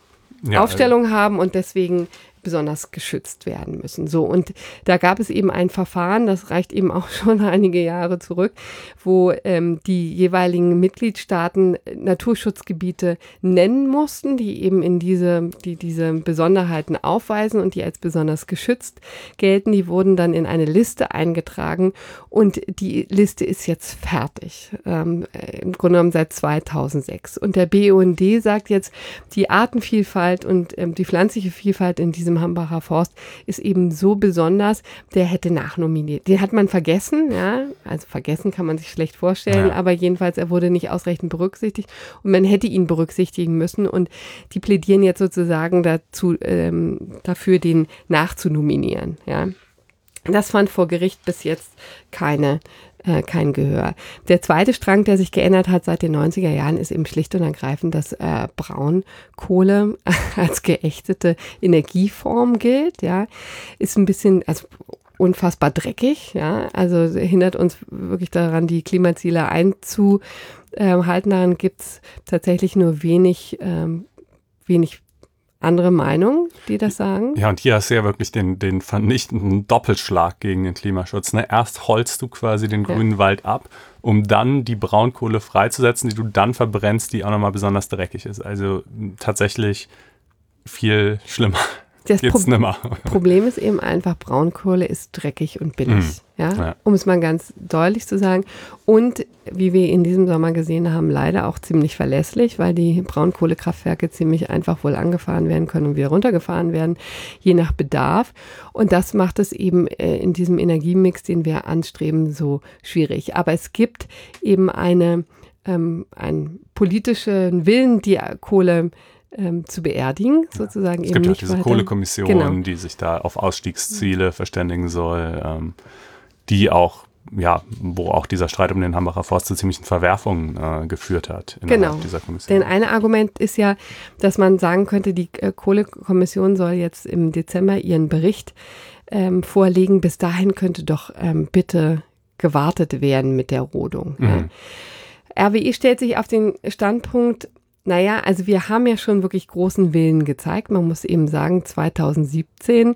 [SPEAKER 2] ja, Aufstellung also. haben und deswegen besonders geschützt werden müssen. So, und da gab es eben ein Verfahren, das reicht eben auch schon einige Jahre zurück, wo ähm, die jeweiligen Mitgliedstaaten Naturschutzgebiete nennen mussten, die eben in diese, die diese Besonderheiten aufweisen und die als besonders geschützt gelten. Die wurden dann in eine Liste eingetragen und die Liste ist jetzt fertig, ähm, im Grunde genommen seit zweitausendsechs. Und der B U N D sagt jetzt, die Artenvielfalt und ähm, die pflanzliche Vielfalt in diesem Hambacher Forst ist eben so besonders, der hätte nachnominiert. Den hat man vergessen, ja, also vergessen kann man sich schlecht vorstellen, ja. aber jedenfalls, er wurde nicht ausreichend berücksichtigt und man hätte ihn berücksichtigen müssen und die plädieren jetzt sozusagen dazu, ähm, dafür, den nachzunominieren, ja. Das fand vor Gericht bis jetzt keine Äh, kein Gehör. Der zweite Strang, der sich geändert hat seit den neunziger Jahren, ist eben schlicht und ergreifend, dass äh, Braunkohle als geächtete Energieform gilt. Ja, ist ein bisschen, also unfassbar dreckig. Ja, also hindert uns wirklich daran, die Klimaziele einzuhalten. Daran gibt es tatsächlich nur wenig, ähm, wenig andere Meinungen, die das sagen?
[SPEAKER 3] Ja, und hier hast du ja wirklich den, den vernichtenden Doppelschlag gegen den Klimaschutz. Ne? Erst holst du quasi den grünen ja. Wald ab, um dann die Braunkohle freizusetzen, die du dann verbrennst, die auch nochmal besonders dreckig ist. Also tatsächlich viel schlimmer.
[SPEAKER 2] Das Pro- Problem ist eben einfach, Braunkohle ist dreckig und billig, mm. ja? ja, um es mal ganz deutlich zu sagen. Und wie wir in diesem Sommer gesehen haben, leider auch ziemlich verlässlich, weil die Braunkohlekraftwerke ziemlich einfach wohl angefahren werden können und wieder runtergefahren werden, je nach Bedarf. Und das macht es eben äh, in diesem Energiemix, den wir anstreben, so schwierig. Aber es gibt eben eine, ähm, einen politischen Willen, die Kohle Ähm, zu beerdigen, sozusagen.
[SPEAKER 3] Ja. Es
[SPEAKER 2] eben
[SPEAKER 3] gibt ja
[SPEAKER 2] nicht
[SPEAKER 3] diese
[SPEAKER 2] weiter.
[SPEAKER 3] Kohlekommission, genau. die sich da auf Ausstiegsziele verständigen soll, ähm, die auch ja, wo auch dieser Streit um den Hambacher Forst zu ziemlichen Verwerfungen äh, geführt hat innerhalb
[SPEAKER 2] genau.
[SPEAKER 3] dieser Kommission.
[SPEAKER 2] Denn ein Argument ist ja, dass man sagen könnte, die äh, Kohlekommission soll jetzt im Dezember ihren Bericht ähm, vorlegen. Bis dahin könnte doch ähm, bitte gewartet werden mit der Rodung. Mhm. Ja. R W E stellt sich auf den Standpunkt, naja, also wir haben ja schon wirklich großen Willen gezeigt. Man muss eben sagen, zweitausendsiebzehn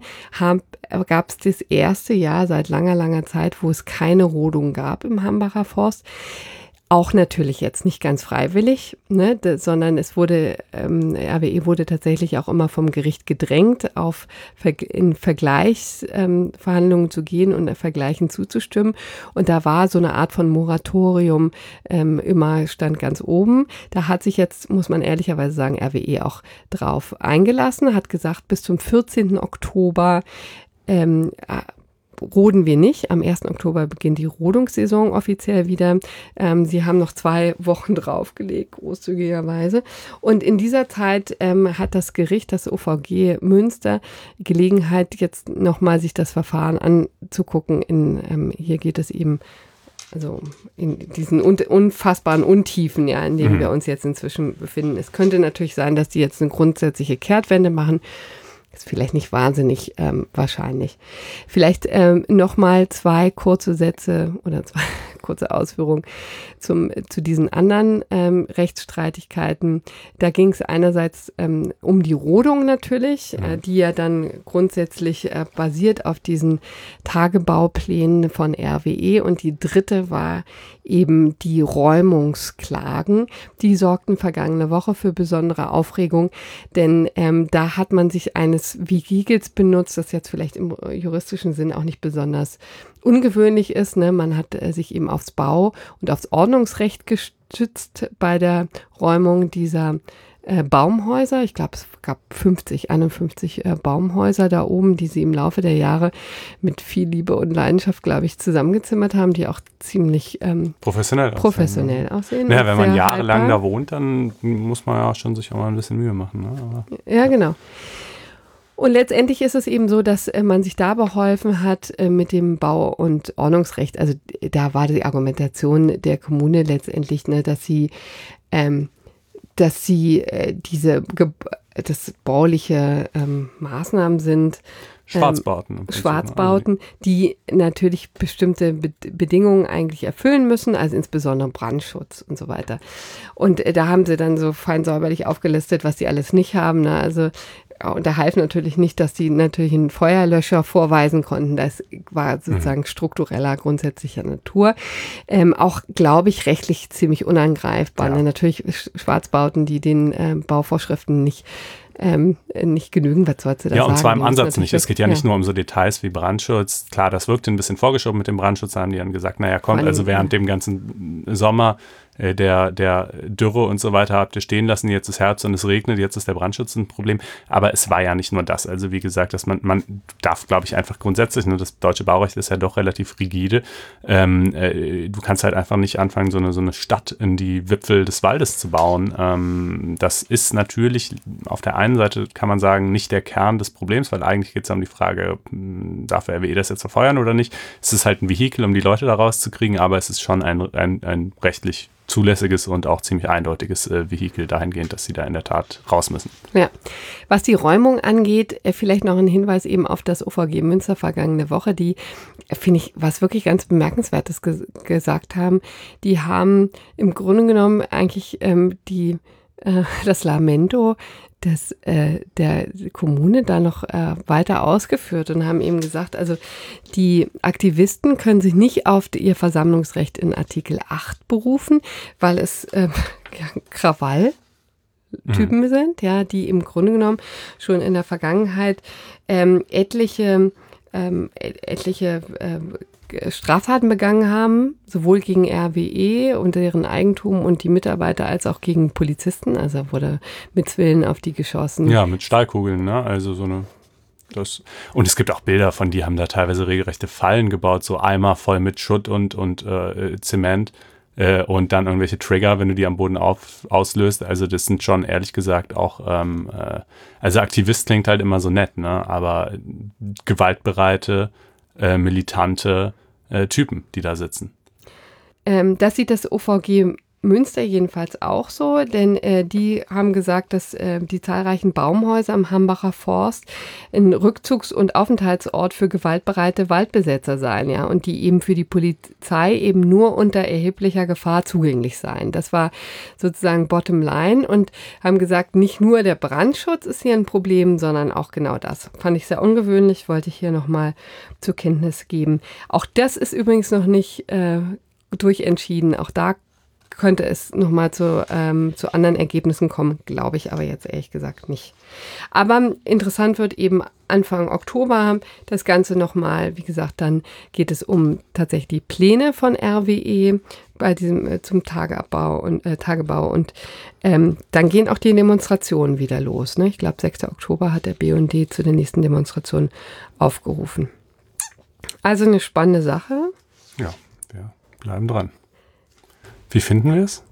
[SPEAKER 2] gab es das erste Jahr seit langer, langer Zeit, wo es keine Rodung gab im Hambacher Forst. Auch natürlich jetzt nicht ganz freiwillig, ne, de, sondern es wurde, ähm, R W E wurde tatsächlich auch immer vom Gericht gedrängt, auf in Vergleichsverhandlungen ähm, zu gehen und Vergleichen zuzustimmen. Und da war so eine Art von Moratorium ähm, immer, stand ganz oben. Da hat sich jetzt, muss man ehrlicherweise sagen, R W E auch drauf eingelassen, hat gesagt, bis zum vierzehnten Oktober ähm, roden wir nicht. Am ersten Oktober beginnt die Rodungssaison offiziell wieder. Ähm, sie haben noch zwei Wochen draufgelegt, großzügigerweise. Und in dieser Zeit ähm, hat das Gericht, das O V G Münster, Gelegenheit, jetzt nochmal sich das Verfahren anzugucken. In, ähm, hier geht es eben also in diesen un- unfassbaren Untiefen, ja, in denen mhm. wir uns jetzt inzwischen befinden. Es könnte natürlich sein, dass die jetzt eine grundsätzliche Kehrtwende machen. Ist vielleicht nicht wahnsinnig ähm, wahrscheinlich. Vielleicht ähm, nochmal zwei kurze Sätze oder zwei kurze Ausführungen zum, zu diesen anderen ähm, Rechtsstreitigkeiten. Da ging es einerseits ähm, um die Rodung natürlich, äh, die ja dann grundsätzlich äh, basiert auf diesen Tagebauplänen von R W E. Und die dritte war eben die Räumungsklagen. Die sorgten vergangene Woche für besondere Aufregung, denn ähm, da hat man sich eines Vehikels benutzt, das jetzt vielleicht im juristischen Sinn auch nicht besonders ungewöhnlich ist. Ne? Man hat äh, sich eben aufs Bau- und aufs Ordnungsrecht gestützt bei der Räumung dieser äh, Baumhäuser. Ich glaube, es gab fünfzig, einundfünfzig äh, Baumhäuser da oben, die sie im Laufe der Jahre mit viel Liebe und Leidenschaft, glaube ich, zusammengezimmert haben, die auch ziemlich ähm,
[SPEAKER 3] professionell,
[SPEAKER 2] professionell
[SPEAKER 3] aussehen.
[SPEAKER 2] aussehen.
[SPEAKER 3] Ja, wenn man jahrelang
[SPEAKER 2] haltbar.
[SPEAKER 3] da wohnt, dann muss man ja schon sich auch mal ein bisschen Mühe machen. Ne? Aber,
[SPEAKER 2] ja, genau. Und letztendlich ist es eben so, dass äh, man sich da beholfen hat äh, mit dem Bau- und Ordnungsrecht. Also da war die Argumentation der Kommune letztendlich, ne, dass sie, ähm, dass sie äh, diese Ge- das bauliche ähm, Maßnahmen sind.
[SPEAKER 3] Schwarzbauten.
[SPEAKER 2] Ähm, Schwarzbauten, die natürlich bestimmte Be- Bedingungen eigentlich erfüllen müssen, also insbesondere Brandschutz und so weiter. Und äh, da haben sie dann so fein säuberlich aufgelistet, was sie alles nicht haben. Ne? Also und da half natürlich nicht, dass die natürlich einen Feuerlöscher vorweisen konnten. Das war sozusagen mhm. struktureller, grundsätzlicher Natur. Ähm, auch, glaube ich, rechtlich ziemlich unangreifbar. Ja. Ne? Natürlich Schwarzbauten, die den äh, Bauvorschriften nicht Ähm, nicht genügen, was sollst du da
[SPEAKER 3] ja,
[SPEAKER 2] sagen?
[SPEAKER 3] Ja, und zwar im Ansatz nicht. Es geht ja, ja nicht nur um so Details wie Brandschutz. Klar, das wirkte ein bisschen vorgeschoben mit dem Brandschutz. Da haben die dann gesagt, naja, kommt, also während ja. dem ganzen Sommer äh, der, der Dürre und so weiter habt ihr stehen lassen, jetzt ist Herbst und es regnet, jetzt ist der Brandschutz ein Problem. Aber es war ja nicht nur das. Also wie gesagt, dass man, man darf, glaube ich, einfach grundsätzlich, ne, das deutsche Baurecht ist ja doch relativ rigide. Ähm, äh, du kannst halt einfach nicht anfangen, so eine, so eine Stadt in die Wipfel des Waldes zu bauen. Ähm, das ist natürlich auf der einen Seite, kann man sagen, nicht der Kern des Problems, weil eigentlich geht es um die Frage, darf R W E das jetzt verfeuern oder nicht? Es ist halt ein Vehikel, um die Leute da rauszukriegen, aber es ist schon ein, ein, ein rechtlich zulässiges und auch ziemlich eindeutiges äh, Vehikel dahingehend, dass sie da in der Tat raus müssen.
[SPEAKER 2] Ja, was die Räumung angeht, äh, vielleicht noch ein Hinweis eben auf das O V G Münster vergangene Woche, die, äh, finde ich, was wirklich ganz Bemerkenswertes ge- gesagt haben. Die haben im Grunde genommen eigentlich ähm, die, äh, das Lamento des, äh, der Kommune da noch äh, weiter ausgeführt und haben eben gesagt, also die Aktivisten können sich nicht auf ihr Versammlungsrecht in Artikel acht berufen, weil es äh, ja, Krawalltypen mhm. sind, ja, die im Grunde genommen schon in der Vergangenheit ähm, etliche, ähm, etliche äh, Straftaten begangen haben, sowohl gegen R W E und deren Eigentum und die Mitarbeiter als auch gegen Polizisten. Also wurde mit Zwillen auf die geschossen.
[SPEAKER 3] Ja, mit Stahlkugeln, ne? Also so eine. Das. Und es gibt auch Bilder von, die haben da teilweise regelrechte Fallen gebaut, so Eimer voll mit Schutt und, und äh, Zement äh, und dann irgendwelche Trigger, wenn du die am Boden auf, auslöst. Also das sind schon ehrlich gesagt auch, ähm, äh, also Aktivist klingt halt immer so nett, ne? Aber gewaltbereite, Äh, militante äh, Typen, die da sitzen.
[SPEAKER 2] Ähm, das sieht das O V G Münster jedenfalls auch so, denn äh, die haben gesagt, dass äh, die zahlreichen Baumhäuser am Hambacher Forst ein Rückzugs- und Aufenthaltsort für gewaltbereite Waldbesetzer seien, ja, und die eben für die Polizei eben nur unter erheblicher Gefahr zugänglich seien. Das war sozusagen Bottom Line und haben gesagt, nicht nur der Brandschutz ist hier ein Problem, sondern auch genau das. Fand ich sehr ungewöhnlich, wollte ich hier nochmal zur Kenntnis geben. Auch das ist übrigens noch nicht äh, durchentschieden. Auch da könnte es nochmal zu, ähm, zu anderen Ergebnissen kommen, glaube ich aber jetzt ehrlich gesagt nicht. Aber interessant wird eben Anfang Oktober das Ganze nochmal, wie gesagt, dann geht es um tatsächlich die Pläne von R W E bei diesem äh, zum Tageabbau und äh, Tagebau und ähm, dann gehen auch die Demonstrationen wieder los. Ne? Ich glaube, sechster Oktober hat der B U N D zu der nächsten Demonstration aufgerufen. Also eine spannende Sache.
[SPEAKER 3] Ja, wir bleiben dran. Wie finden wir es?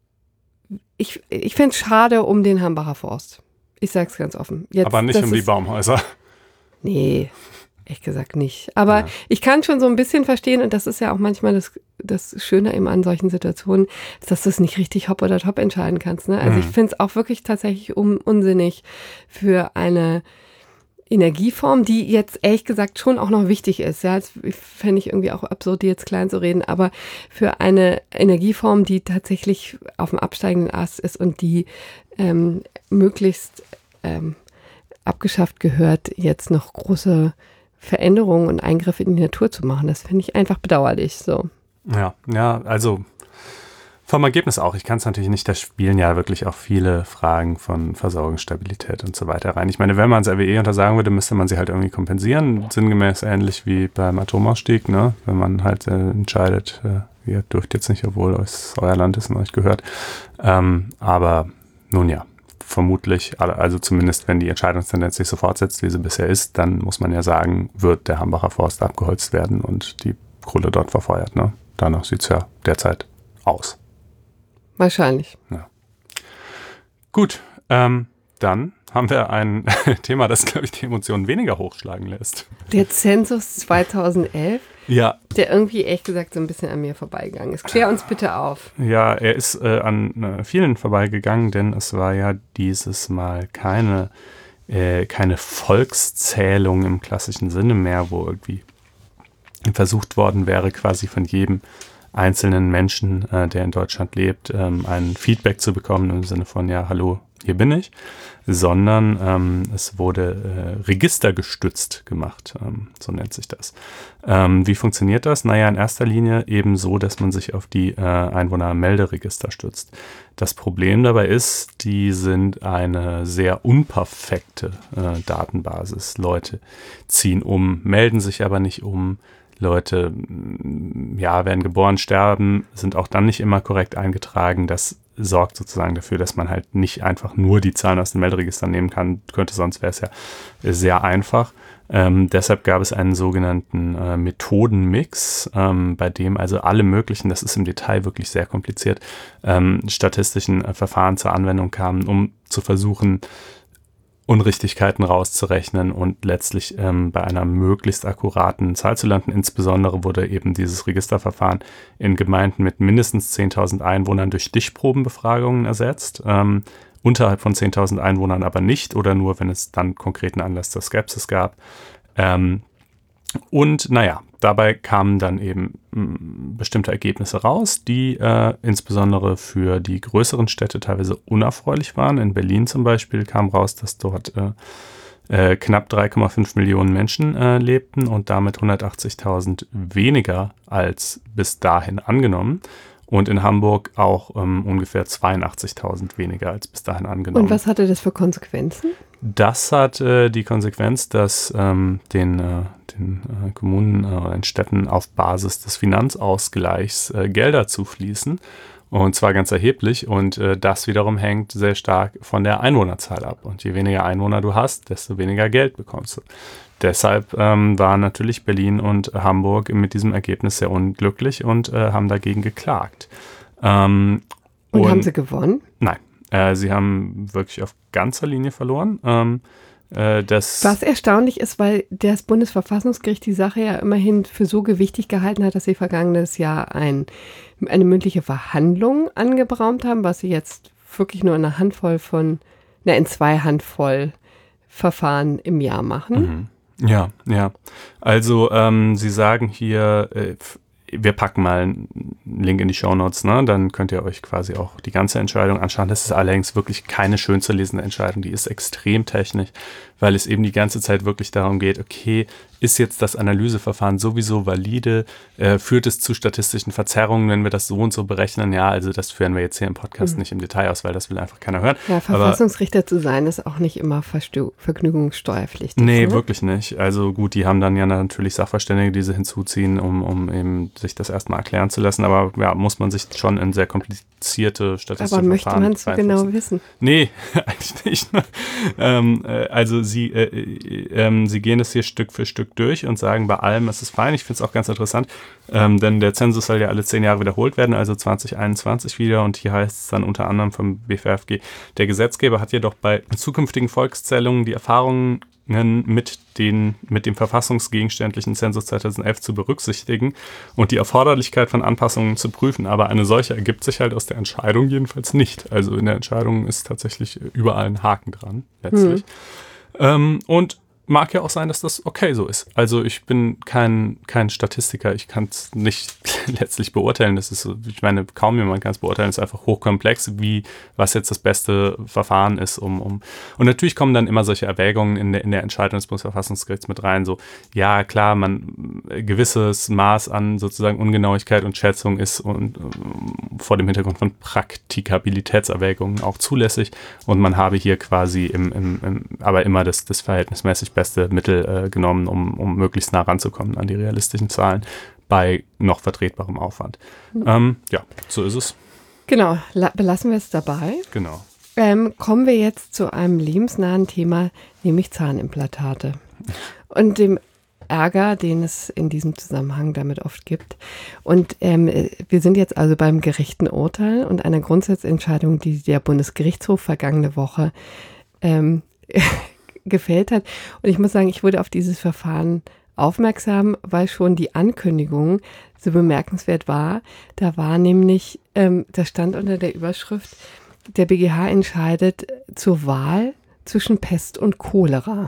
[SPEAKER 2] Ich, ich finde es schade um den Hambacher Forst. Ich sage es ganz offen. Jetzt,
[SPEAKER 3] aber nicht um die Baumhäuser.
[SPEAKER 2] Nee, ehrlich gesagt nicht. Aber ja. Ich kann schon so ein bisschen verstehen, und das ist ja auch manchmal das, das Schöne eben an solchen Situationen, dass du es nicht richtig hopp oder top entscheiden kannst. Ne? Also mhm. ich finde es auch wirklich tatsächlich un- unsinnig für eine Energieform, die jetzt ehrlich gesagt schon auch noch wichtig ist. Ja, das fände ich irgendwie auch absurd, die jetzt klein zu reden, aber für eine Energieform, die tatsächlich auf dem absteigenden Ast ist und die ähm, möglichst ähm, abgeschafft gehört, jetzt noch große Veränderungen und Eingriffe in die Natur zu machen. Das finde ich einfach bedauerlich. So.
[SPEAKER 3] Ja, ja, also vom Ergebnis auch. Ich kann es natürlich nicht, da spielen ja wirklich auch viele Fragen von Versorgungsstabilität und so weiter rein. Ich meine, wenn man es R W E untersagen würde, müsste man sie halt irgendwie kompensieren. Sinngemäß ähnlich wie beim Atomausstieg, ne? Wenn man halt äh, entscheidet, äh, ihr dürft jetzt nicht, obwohl es euer Land ist und euch gehört. Ähm, aber nun ja, vermutlich, also zumindest wenn die Entscheidungstendenz sich so fortsetzt, wie sie bisher ist, dann muss man ja sagen, wird der Hambacher Forst abgeholzt werden und die Kohle dort verfeuert. Ne? Danach sieht es ja derzeit aus.
[SPEAKER 2] Wahrscheinlich.
[SPEAKER 3] Ja. Gut, ähm, dann haben wir ein Thema, das, glaube ich, die Emotionen weniger hochschlagen lässt.
[SPEAKER 2] Der Zensus zweitausendelf,
[SPEAKER 3] ja.
[SPEAKER 2] Der irgendwie, ehrlich gesagt, so ein bisschen an mir vorbeigegangen ist. Klär uns bitte auf.
[SPEAKER 3] Ja, er ist äh, an äh, vielen vorbeigegangen, denn es war ja dieses Mal keine, äh, keine Volkszählung im klassischen Sinne mehr, wo irgendwie versucht worden wäre, quasi von jedem einzelnen Menschen, äh, der in Deutschland lebt, ähm, ein Feedback zu bekommen im Sinne von, ja, hallo, hier bin ich, sondern ähm, es wurde äh, registergestützt gemacht, ähm, so nennt sich das. Ähm, wie funktioniert das? Naja, in erster Linie eben so, dass man sich auf die äh, Einwohnermelderegister stützt. Das Problem dabei ist, die sind eine sehr unperfekte äh, Datenbasis. Leute ziehen um, melden sich aber nicht um. Leute, ja, werden geboren, sterben, sind auch dann nicht immer korrekt eingetragen. Das sorgt sozusagen dafür, dass man halt nicht einfach nur die Zahlen aus den Melderegistern nehmen kann, könnte, sonst wäre es ja sehr einfach. Ähm, deshalb gab es einen sogenannten äh, Methodenmix, ähm, bei dem also alle möglichen, das ist im Detail wirklich sehr kompliziert, ähm, statistischen äh, Verfahren zur Anwendung kamen, um zu versuchen, Unrichtigkeiten rauszurechnen und letztlich ähm, bei einer möglichst akkuraten Zahl zu landen. Insbesondere wurde eben dieses Registerverfahren in Gemeinden mit mindestens zehntausend Einwohnern durch Stichprobenbefragungen ersetzt. Ähm, unterhalb von zehntausend Einwohnern aber nicht oder nur, wenn es dann konkreten Anlass zur Skepsis gab. Ähm, Und naja, dabei kamen dann eben mh, bestimmte Ergebnisse raus, die äh, insbesondere für die größeren Städte teilweise unerfreulich waren. In Berlin zum Beispiel kam raus, dass dort äh, äh, knapp drei Komma fünf Millionen Menschen äh, lebten und damit hundertachtzigtausend weniger als bis dahin angenommen. Und in Hamburg auch ähm, ungefähr zweiundachtzigtausend weniger als bis dahin angenommen.
[SPEAKER 2] Und was hatte das für Konsequenzen?
[SPEAKER 3] Das hat äh, die Konsequenz, dass ähm, den, äh, den äh, Kommunen oder äh, den Städten auf Basis des Finanzausgleichs äh, Gelder zufließen. Und zwar ganz erheblich. Und äh, das wiederum hängt sehr stark von der Einwohnerzahl ab. Und je weniger Einwohner du hast, desto weniger Geld bekommst du. Deshalb ähm, waren natürlich Berlin und Hamburg mit diesem Ergebnis sehr unglücklich und äh, haben dagegen geklagt. Ähm,
[SPEAKER 2] und, und haben sie gewonnen?
[SPEAKER 3] Nein, äh, sie haben wirklich auf ganzer Linie verloren. Ähm, äh, das...
[SPEAKER 2] Was erstaunlich ist, weil das Bundesverfassungsgericht die Sache ja immerhin für so gewichtig gehalten hat, dass sie vergangenes Jahr ein, eine mündliche Verhandlung angeberaumt haben, was sie jetzt wirklich nur in einer Handvoll von, na, in zwei Handvoll Verfahren im Jahr machen.
[SPEAKER 3] Mhm. Ja, ja. Also ähm, Sie sagen hier, äh, wir packen mal einen Link in die Shownotes, ne? Dann könnt ihr euch quasi auch die ganze Entscheidung anschauen. Das ist allerdings wirklich keine schön zu lesende Entscheidung, die ist extrem technisch, weil es eben die ganze Zeit wirklich darum geht, okay, ist jetzt das Analyseverfahren sowieso valide, äh, führt es zu statistischen Verzerrungen, wenn wir das so und so berechnen? Ja, also das führen wir jetzt hier im Podcast mhm. nicht im Detail aus, weil das will einfach keiner hören.
[SPEAKER 2] Ja, Verfassungsrichter Aber, zu sein ist auch nicht immer Verstö- vergnügungssteuerpflichtig.
[SPEAKER 3] Nee,
[SPEAKER 2] ne?
[SPEAKER 3] wirklich nicht. Also gut, die haben dann ja natürlich Sachverständige, die sie hinzuziehen, um, um eben sich das erstmal erklären zu lassen, aber ja, muss man sich schon in sehr komplizierte statistische
[SPEAKER 2] Aber möchte
[SPEAKER 3] Verfahren
[SPEAKER 2] man es so genau wissen?
[SPEAKER 3] Nee, eigentlich nicht. Ne? ähm, äh, also sie, äh, äh, äh, sie gehen das hier Stück für Stück durch und sagen, bei allem ist es fein. Ich finde es auch ganz interessant, ähm, denn der Zensus soll ja alle zehn Jahre wiederholt werden, also zwanzig einundzwanzig wieder, und hier heißt es dann unter anderem vom B V F G, der Gesetzgeber hat jedoch bei zukünftigen Volkszählungen die Erfahrungen mit, den, mit dem verfassungsgegenständlichen Zensus zweitausendelf zu berücksichtigen und die Erforderlichkeit von Anpassungen zu prüfen. Aber eine solche ergibt sich halt aus der Entscheidung jedenfalls nicht. Also in der Entscheidung ist tatsächlich überall ein Haken dran, letztlich. Hm. Ähm, und mag ja auch sein, dass das okay so ist. Also ich bin kein, kein Statistiker, ich kann es nicht letztlich beurteilen. Das ist so, ich meine, kaum jemand kann es beurteilen, es ist einfach hochkomplex, wie, was jetzt das beste Verfahren ist, um, um. Und natürlich kommen dann immer solche Erwägungen in der, in der Entscheidung des Bundesverfassungsgerichts mit rein, so, ja, klar, man, ein gewisses Maß an sozusagen Ungenauigkeit und Schätzung ist und um, vor dem Hintergrund von Praktikabilitätserwägungen auch zulässig, und man habe hier quasi im, im, im aber immer das, das verhältnismäßig beste Mittel äh, genommen, um, um möglichst nah ranzukommen an die realistischen Zahlen bei noch vertretbarem Aufwand. Mhm. Ähm, ja, so ist es.
[SPEAKER 2] Genau, la- belassen wir es dabei.
[SPEAKER 3] Genau.
[SPEAKER 2] Ähm, kommen wir jetzt zu einem lebensnahen Thema, nämlich Zahnimplantate. Und dem Ärger, den es in diesem Zusammenhang damit oft gibt. Und ähm, wir sind jetzt also beim gerechten Urteil und einer Grundsatzentscheidung, die der Bundesgerichtshof vergangene Woche ähm, gefällt hat. Und ich muss sagen, ich wurde auf dieses Verfahren aufmerksam, weil schon die Ankündigung so bemerkenswert war. Da war nämlich, ähm, da stand unter der Überschrift, der B G H entscheidet zur Wahl zwischen Pest und Cholera.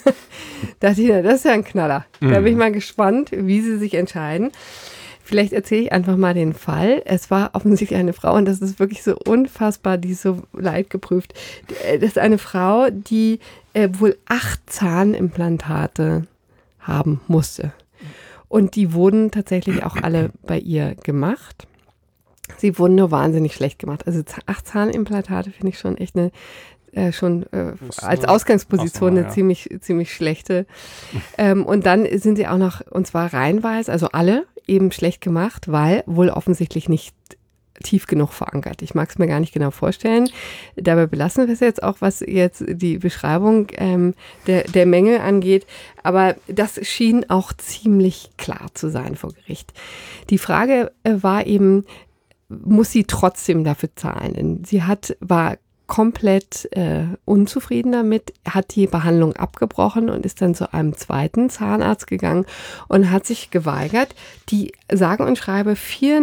[SPEAKER 2] Da dachte ich, das ist ja ein Knaller. Mhm. Da bin ich mal gespannt, wie sie sich entscheiden. Vielleicht erzähle ich einfach mal den Fall. Es war offensichtlich eine Frau, und das ist wirklich so unfassbar, die ist so leidgeprüft. Das ist eine Frau, die äh, wohl acht Zahnimplantate haben musste. Und die wurden tatsächlich auch alle bei ihr gemacht. Sie wurden nur wahnsinnig schlecht gemacht. Also acht Zahnimplantate finde ich schon echt eine, äh, schon äh, als Ausgangsposition eine ja. ziemlich, ziemlich schlechte. Ähm, und dann sind sie auch noch, und zwar reihenweise, also alle, eben schlecht gemacht, weil wohl offensichtlich nicht tief genug verankert. Ich mag es mir gar nicht genau vorstellen. Dabei belassen wir es jetzt auch, was jetzt die Beschreibung ähm, der, der Mängel angeht. Aber das schien auch ziemlich klar zu sein vor Gericht. Die Frage äh, war eben, muss sie trotzdem dafür zahlen? Sie hat, war komplett äh, unzufrieden damit, hat die Behandlung abgebrochen und ist dann zu einem zweiten Zahnarzt gegangen und hat sich geweigert, die sage und schreibe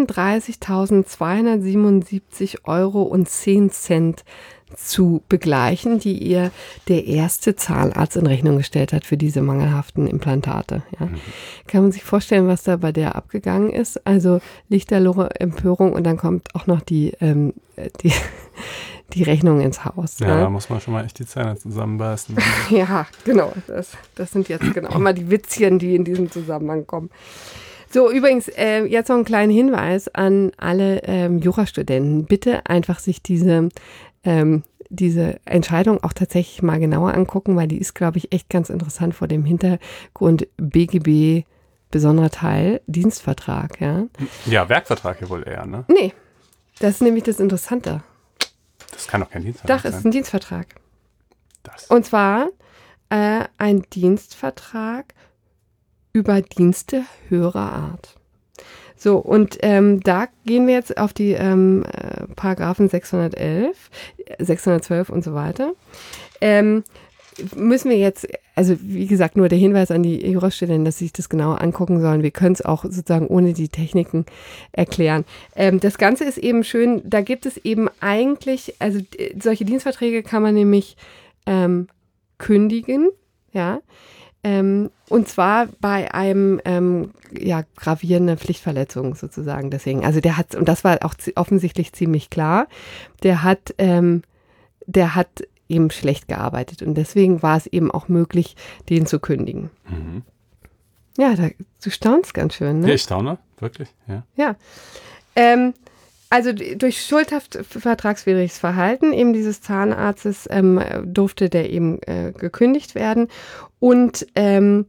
[SPEAKER 2] vierunddreißigtausendzweihundertsiebenundsiebzig Euro und zehn Cent zu begleichen, die ihr der erste Zahnarzt in Rechnung gestellt hat für diese mangelhaften Implantate. Ja. Mhm. Kann man sich vorstellen, was da bei der abgegangen ist? Also Lichterloh, Empörung, und dann kommt auch noch die, ähm, die die Rechnung ins Haus.
[SPEAKER 3] Ja,
[SPEAKER 2] ne?
[SPEAKER 3] Da muss man schon mal echt die Zähne zusammenbeißen.
[SPEAKER 2] Ja, genau. Das, das sind jetzt genau mal die Witzchen, die in diesem Zusammenhang kommen. So, übrigens, äh, jetzt noch einen kleinen Hinweis an alle ähm, Jurastudenten. Bitte einfach sich diese, ähm, diese Entscheidung auch tatsächlich mal genauer angucken, weil die ist, glaube ich, echt ganz interessant vor dem Hintergrund B G B, besonderer Teil, Dienstvertrag. Ja,
[SPEAKER 3] ja Werkvertrag ja wohl eher, ne?
[SPEAKER 2] Nee, das ist nämlich das Interessante.
[SPEAKER 3] Das kann doch kein Dienstvertrag
[SPEAKER 2] Doch,
[SPEAKER 3] sein.
[SPEAKER 2] Doch, ist ein Dienstvertrag.
[SPEAKER 3] Das.
[SPEAKER 2] Und zwar äh, ein Dienstvertrag über Dienste höherer Art. So, und ähm, da gehen wir jetzt auf die ähm, äh, Paragraphen sechshundertelf, sechshundertzwölf und so weiter. Ähm, müssen wir jetzt, also wie gesagt, nur der Hinweis an die Jurastudenten, dass sie sich das genauer angucken sollen. Wir können es auch sozusagen ohne die Techniken erklären. Ähm, das Ganze ist eben schön, da gibt es eben eigentlich, also solche Dienstverträge kann man nämlich ähm, kündigen, ja, ähm, und zwar bei einem ähm, ja, gravierenden Pflichtverletzung sozusagen. Deswegen, also der hat, und das war auch z- offensichtlich ziemlich klar, der hat, ähm, der hat eben schlecht gearbeitet und deswegen war es eben auch möglich, den zu kündigen.
[SPEAKER 3] Mhm.
[SPEAKER 2] Ja, da, du staunst ganz schön, ne?
[SPEAKER 3] Ja, ich staune, wirklich, ja.
[SPEAKER 2] Ja. Ähm, also durch schuldhaft vertragswidriges Verhalten eben dieses Zahnarztes ähm, durfte der eben äh, gekündigt werden und ähm,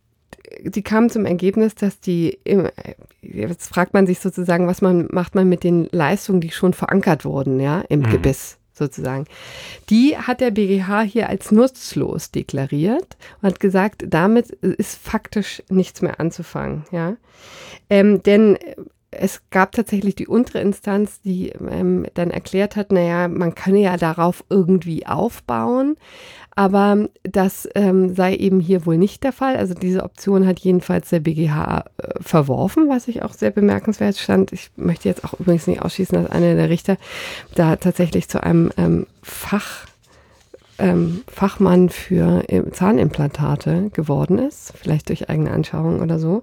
[SPEAKER 2] die kamen zum Ergebnis, dass die, jetzt fragt man sich sozusagen, was man macht man mit den Leistungen, die schon verankert wurden, ja, im mhm. Gebiss sozusagen. Die hat der B G H hier als nutzlos deklariert und hat gesagt, damit ist faktisch nichts mehr anzufangen, ja. Ähm, denn es gab tatsächlich die untere Instanz, die ähm, dann erklärt hat, naja, man könne ja darauf irgendwie aufbauen, aber das ähm, sei eben hier wohl nicht der Fall. Also diese Option hat jedenfalls der B G H äh, verworfen, was ich auch sehr bemerkenswert stand. Ich möchte jetzt auch übrigens nicht ausschließen, dass einer der Richter da tatsächlich zu einem ähm, Fach Ähm, Fachmann für Zahnimplantate geworden ist, vielleicht durch eigene Anschauung oder so.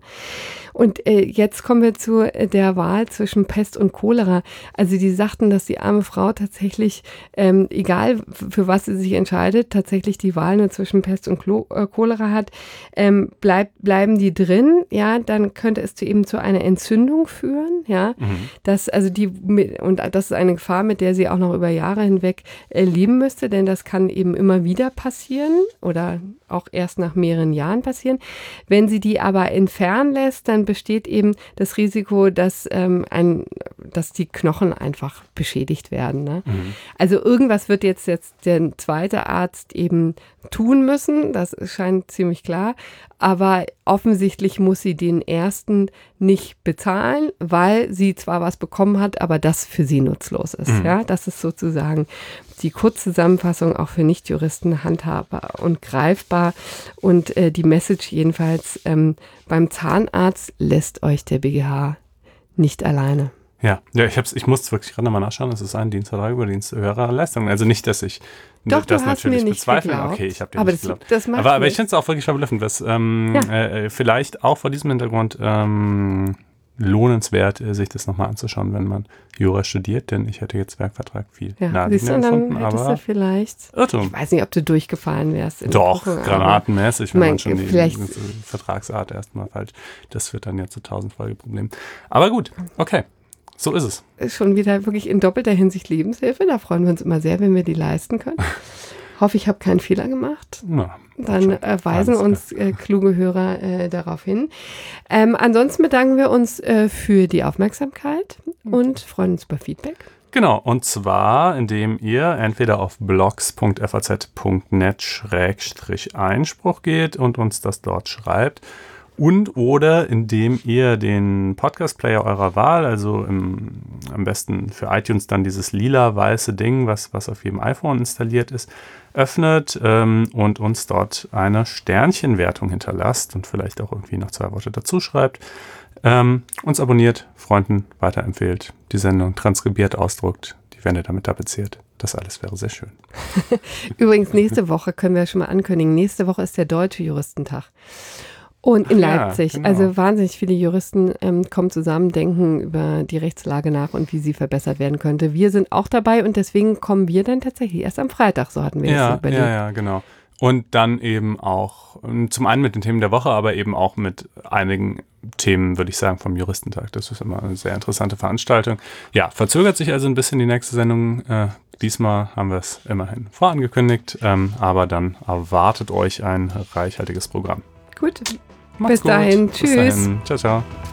[SPEAKER 2] Und äh, jetzt kommen wir zu der Wahl zwischen Pest und Cholera. Also die sagten, dass die arme Frau tatsächlich, ähm, egal für was sie sich entscheidet, tatsächlich die Wahl nur zwischen Pest und Klo- äh, Cholera hat. Ähm, bleib, bleiben die drin, ja, dann könnte es zu, eben zu einer Entzündung führen, ja. Mhm. Das, also die, und das ist eine Gefahr, mit der sie auch noch über Jahre hinweg äh, leben müsste, denn das kann eben immer wieder passieren oder auch erst nach mehreren Jahren passieren. Wenn sie die aber entfernen lässt, dann besteht eben das Risiko, dass, ähm, ein, dass die Knochen einfach beschädigt werden. Ne? Mhm. Also irgendwas wird jetzt, jetzt der zweite Arzt eben tun müssen, das scheint ziemlich klar, aber offensichtlich muss sie den ersten nicht bezahlen, weil sie zwar was bekommen hat, aber das für sie nutzlos ist. Mhm. Ja, das ist sozusagen die Kurzzusammenfassung auch für Nichtjuristen handhabbar und greifbar und äh, die Message jedenfalls, ähm, beim Zahnarzt lässt euch der B G H nicht alleine.
[SPEAKER 3] Ja, ja, ich hab's, ich muss wirklich gerade nochmal nachschauen, es ist ein Dienstvertrag über Dienst höherer Leistungen. Also nicht, dass ich
[SPEAKER 2] Doch,
[SPEAKER 3] das
[SPEAKER 2] du hast
[SPEAKER 3] natürlich
[SPEAKER 2] mir nicht
[SPEAKER 3] bezweifle.
[SPEAKER 2] geglaubt.
[SPEAKER 3] Okay, ich habe dir
[SPEAKER 2] aber
[SPEAKER 3] nicht
[SPEAKER 2] das,
[SPEAKER 3] geglaubt.
[SPEAKER 2] das macht
[SPEAKER 3] aber, aber
[SPEAKER 2] nicht.
[SPEAKER 3] ich finde es auch wirklich verblüffend, dass ähm, ja. äh, vielleicht auch vor diesem Hintergrund ähm, lohnenswert, äh, sich das nochmal anzuschauen, wenn man Jura studiert, denn ich hätte jetzt Werkvertrag viel
[SPEAKER 2] ja,
[SPEAKER 3] naheliegender gefunden.
[SPEAKER 2] Dann hättest
[SPEAKER 3] aber
[SPEAKER 2] du vielleicht,
[SPEAKER 3] Irrtum.
[SPEAKER 2] Ich weiß nicht, ob du durchgefallen wärst. In
[SPEAKER 3] Doch,
[SPEAKER 2] der Woche,
[SPEAKER 3] granatenmäßig, wenn
[SPEAKER 2] mein,
[SPEAKER 3] man schon die,
[SPEAKER 2] vielleicht,
[SPEAKER 3] die Vertragsart erstmal falsch, das wird dann ja zu tausend Folgeproblemen. Aber gut, okay. So ist es.
[SPEAKER 2] Ist schon wieder wirklich in doppelter Hinsicht Lebenshilfe. Da freuen wir uns immer sehr, wenn wir die leisten können. Hoffe, ich habe keinen Fehler gemacht.
[SPEAKER 3] Na,
[SPEAKER 2] Dann äh, weisen uns äh, kluge Hörer äh, darauf hin. Ähm, ansonsten bedanken wir uns äh, für die Aufmerksamkeit und freuen uns über Feedback.
[SPEAKER 3] Genau, und zwar, indem ihr entweder auf blogs punkt f a z punkt net schrägstrich Einspruch geht und uns das dort schreibt. Und oder indem ihr den Podcast-Player eurer Wahl, also im, am besten für iTunes dann dieses lila-weiße Ding, was, was auf jedem iPhone installiert ist, öffnet ähm, und uns dort eine Sternchenwertung hinterlasst und vielleicht auch irgendwie noch zwei Worte dazu schreibt. Ähm, uns abonniert, Freunden weiterempfehlt, die Sendung transkribiert, ausdruckt, die Wände damit tapeziert. Das alles wäre sehr schön.
[SPEAKER 2] Übrigens, nächste Woche können wir schon mal ankündigen. Nächste Woche ist der Deutsche Juristentag. Und in
[SPEAKER 3] Ach,
[SPEAKER 2] Leipzig.
[SPEAKER 3] Ja, genau.
[SPEAKER 2] Also wahnsinnig viele Juristen ähm, kommen zusammen, denken über die Rechtslage nach und wie sie verbessert werden könnte. Wir sind auch dabei und deswegen kommen wir dann tatsächlich erst am Freitag, so hatten wir
[SPEAKER 3] ja,
[SPEAKER 2] es überlegt.
[SPEAKER 3] Ja, ja, genau. Und dann eben auch, zum einen mit den Themen der Woche, aber eben auch mit einigen Themen, würde ich sagen, vom Juristentag. Das ist immer eine sehr interessante Veranstaltung. Ja, verzögert sich also ein bisschen die nächste Sendung. Äh, diesmal haben wir es immerhin vorangekündigt, ähm, aber dann erwartet euch ein reichhaltiges Programm.
[SPEAKER 2] Gut.
[SPEAKER 3] Macht's
[SPEAKER 2] Bis dahin.
[SPEAKER 3] gut.
[SPEAKER 2] Tschüss.
[SPEAKER 3] Bis dahin. Ciao, ciao.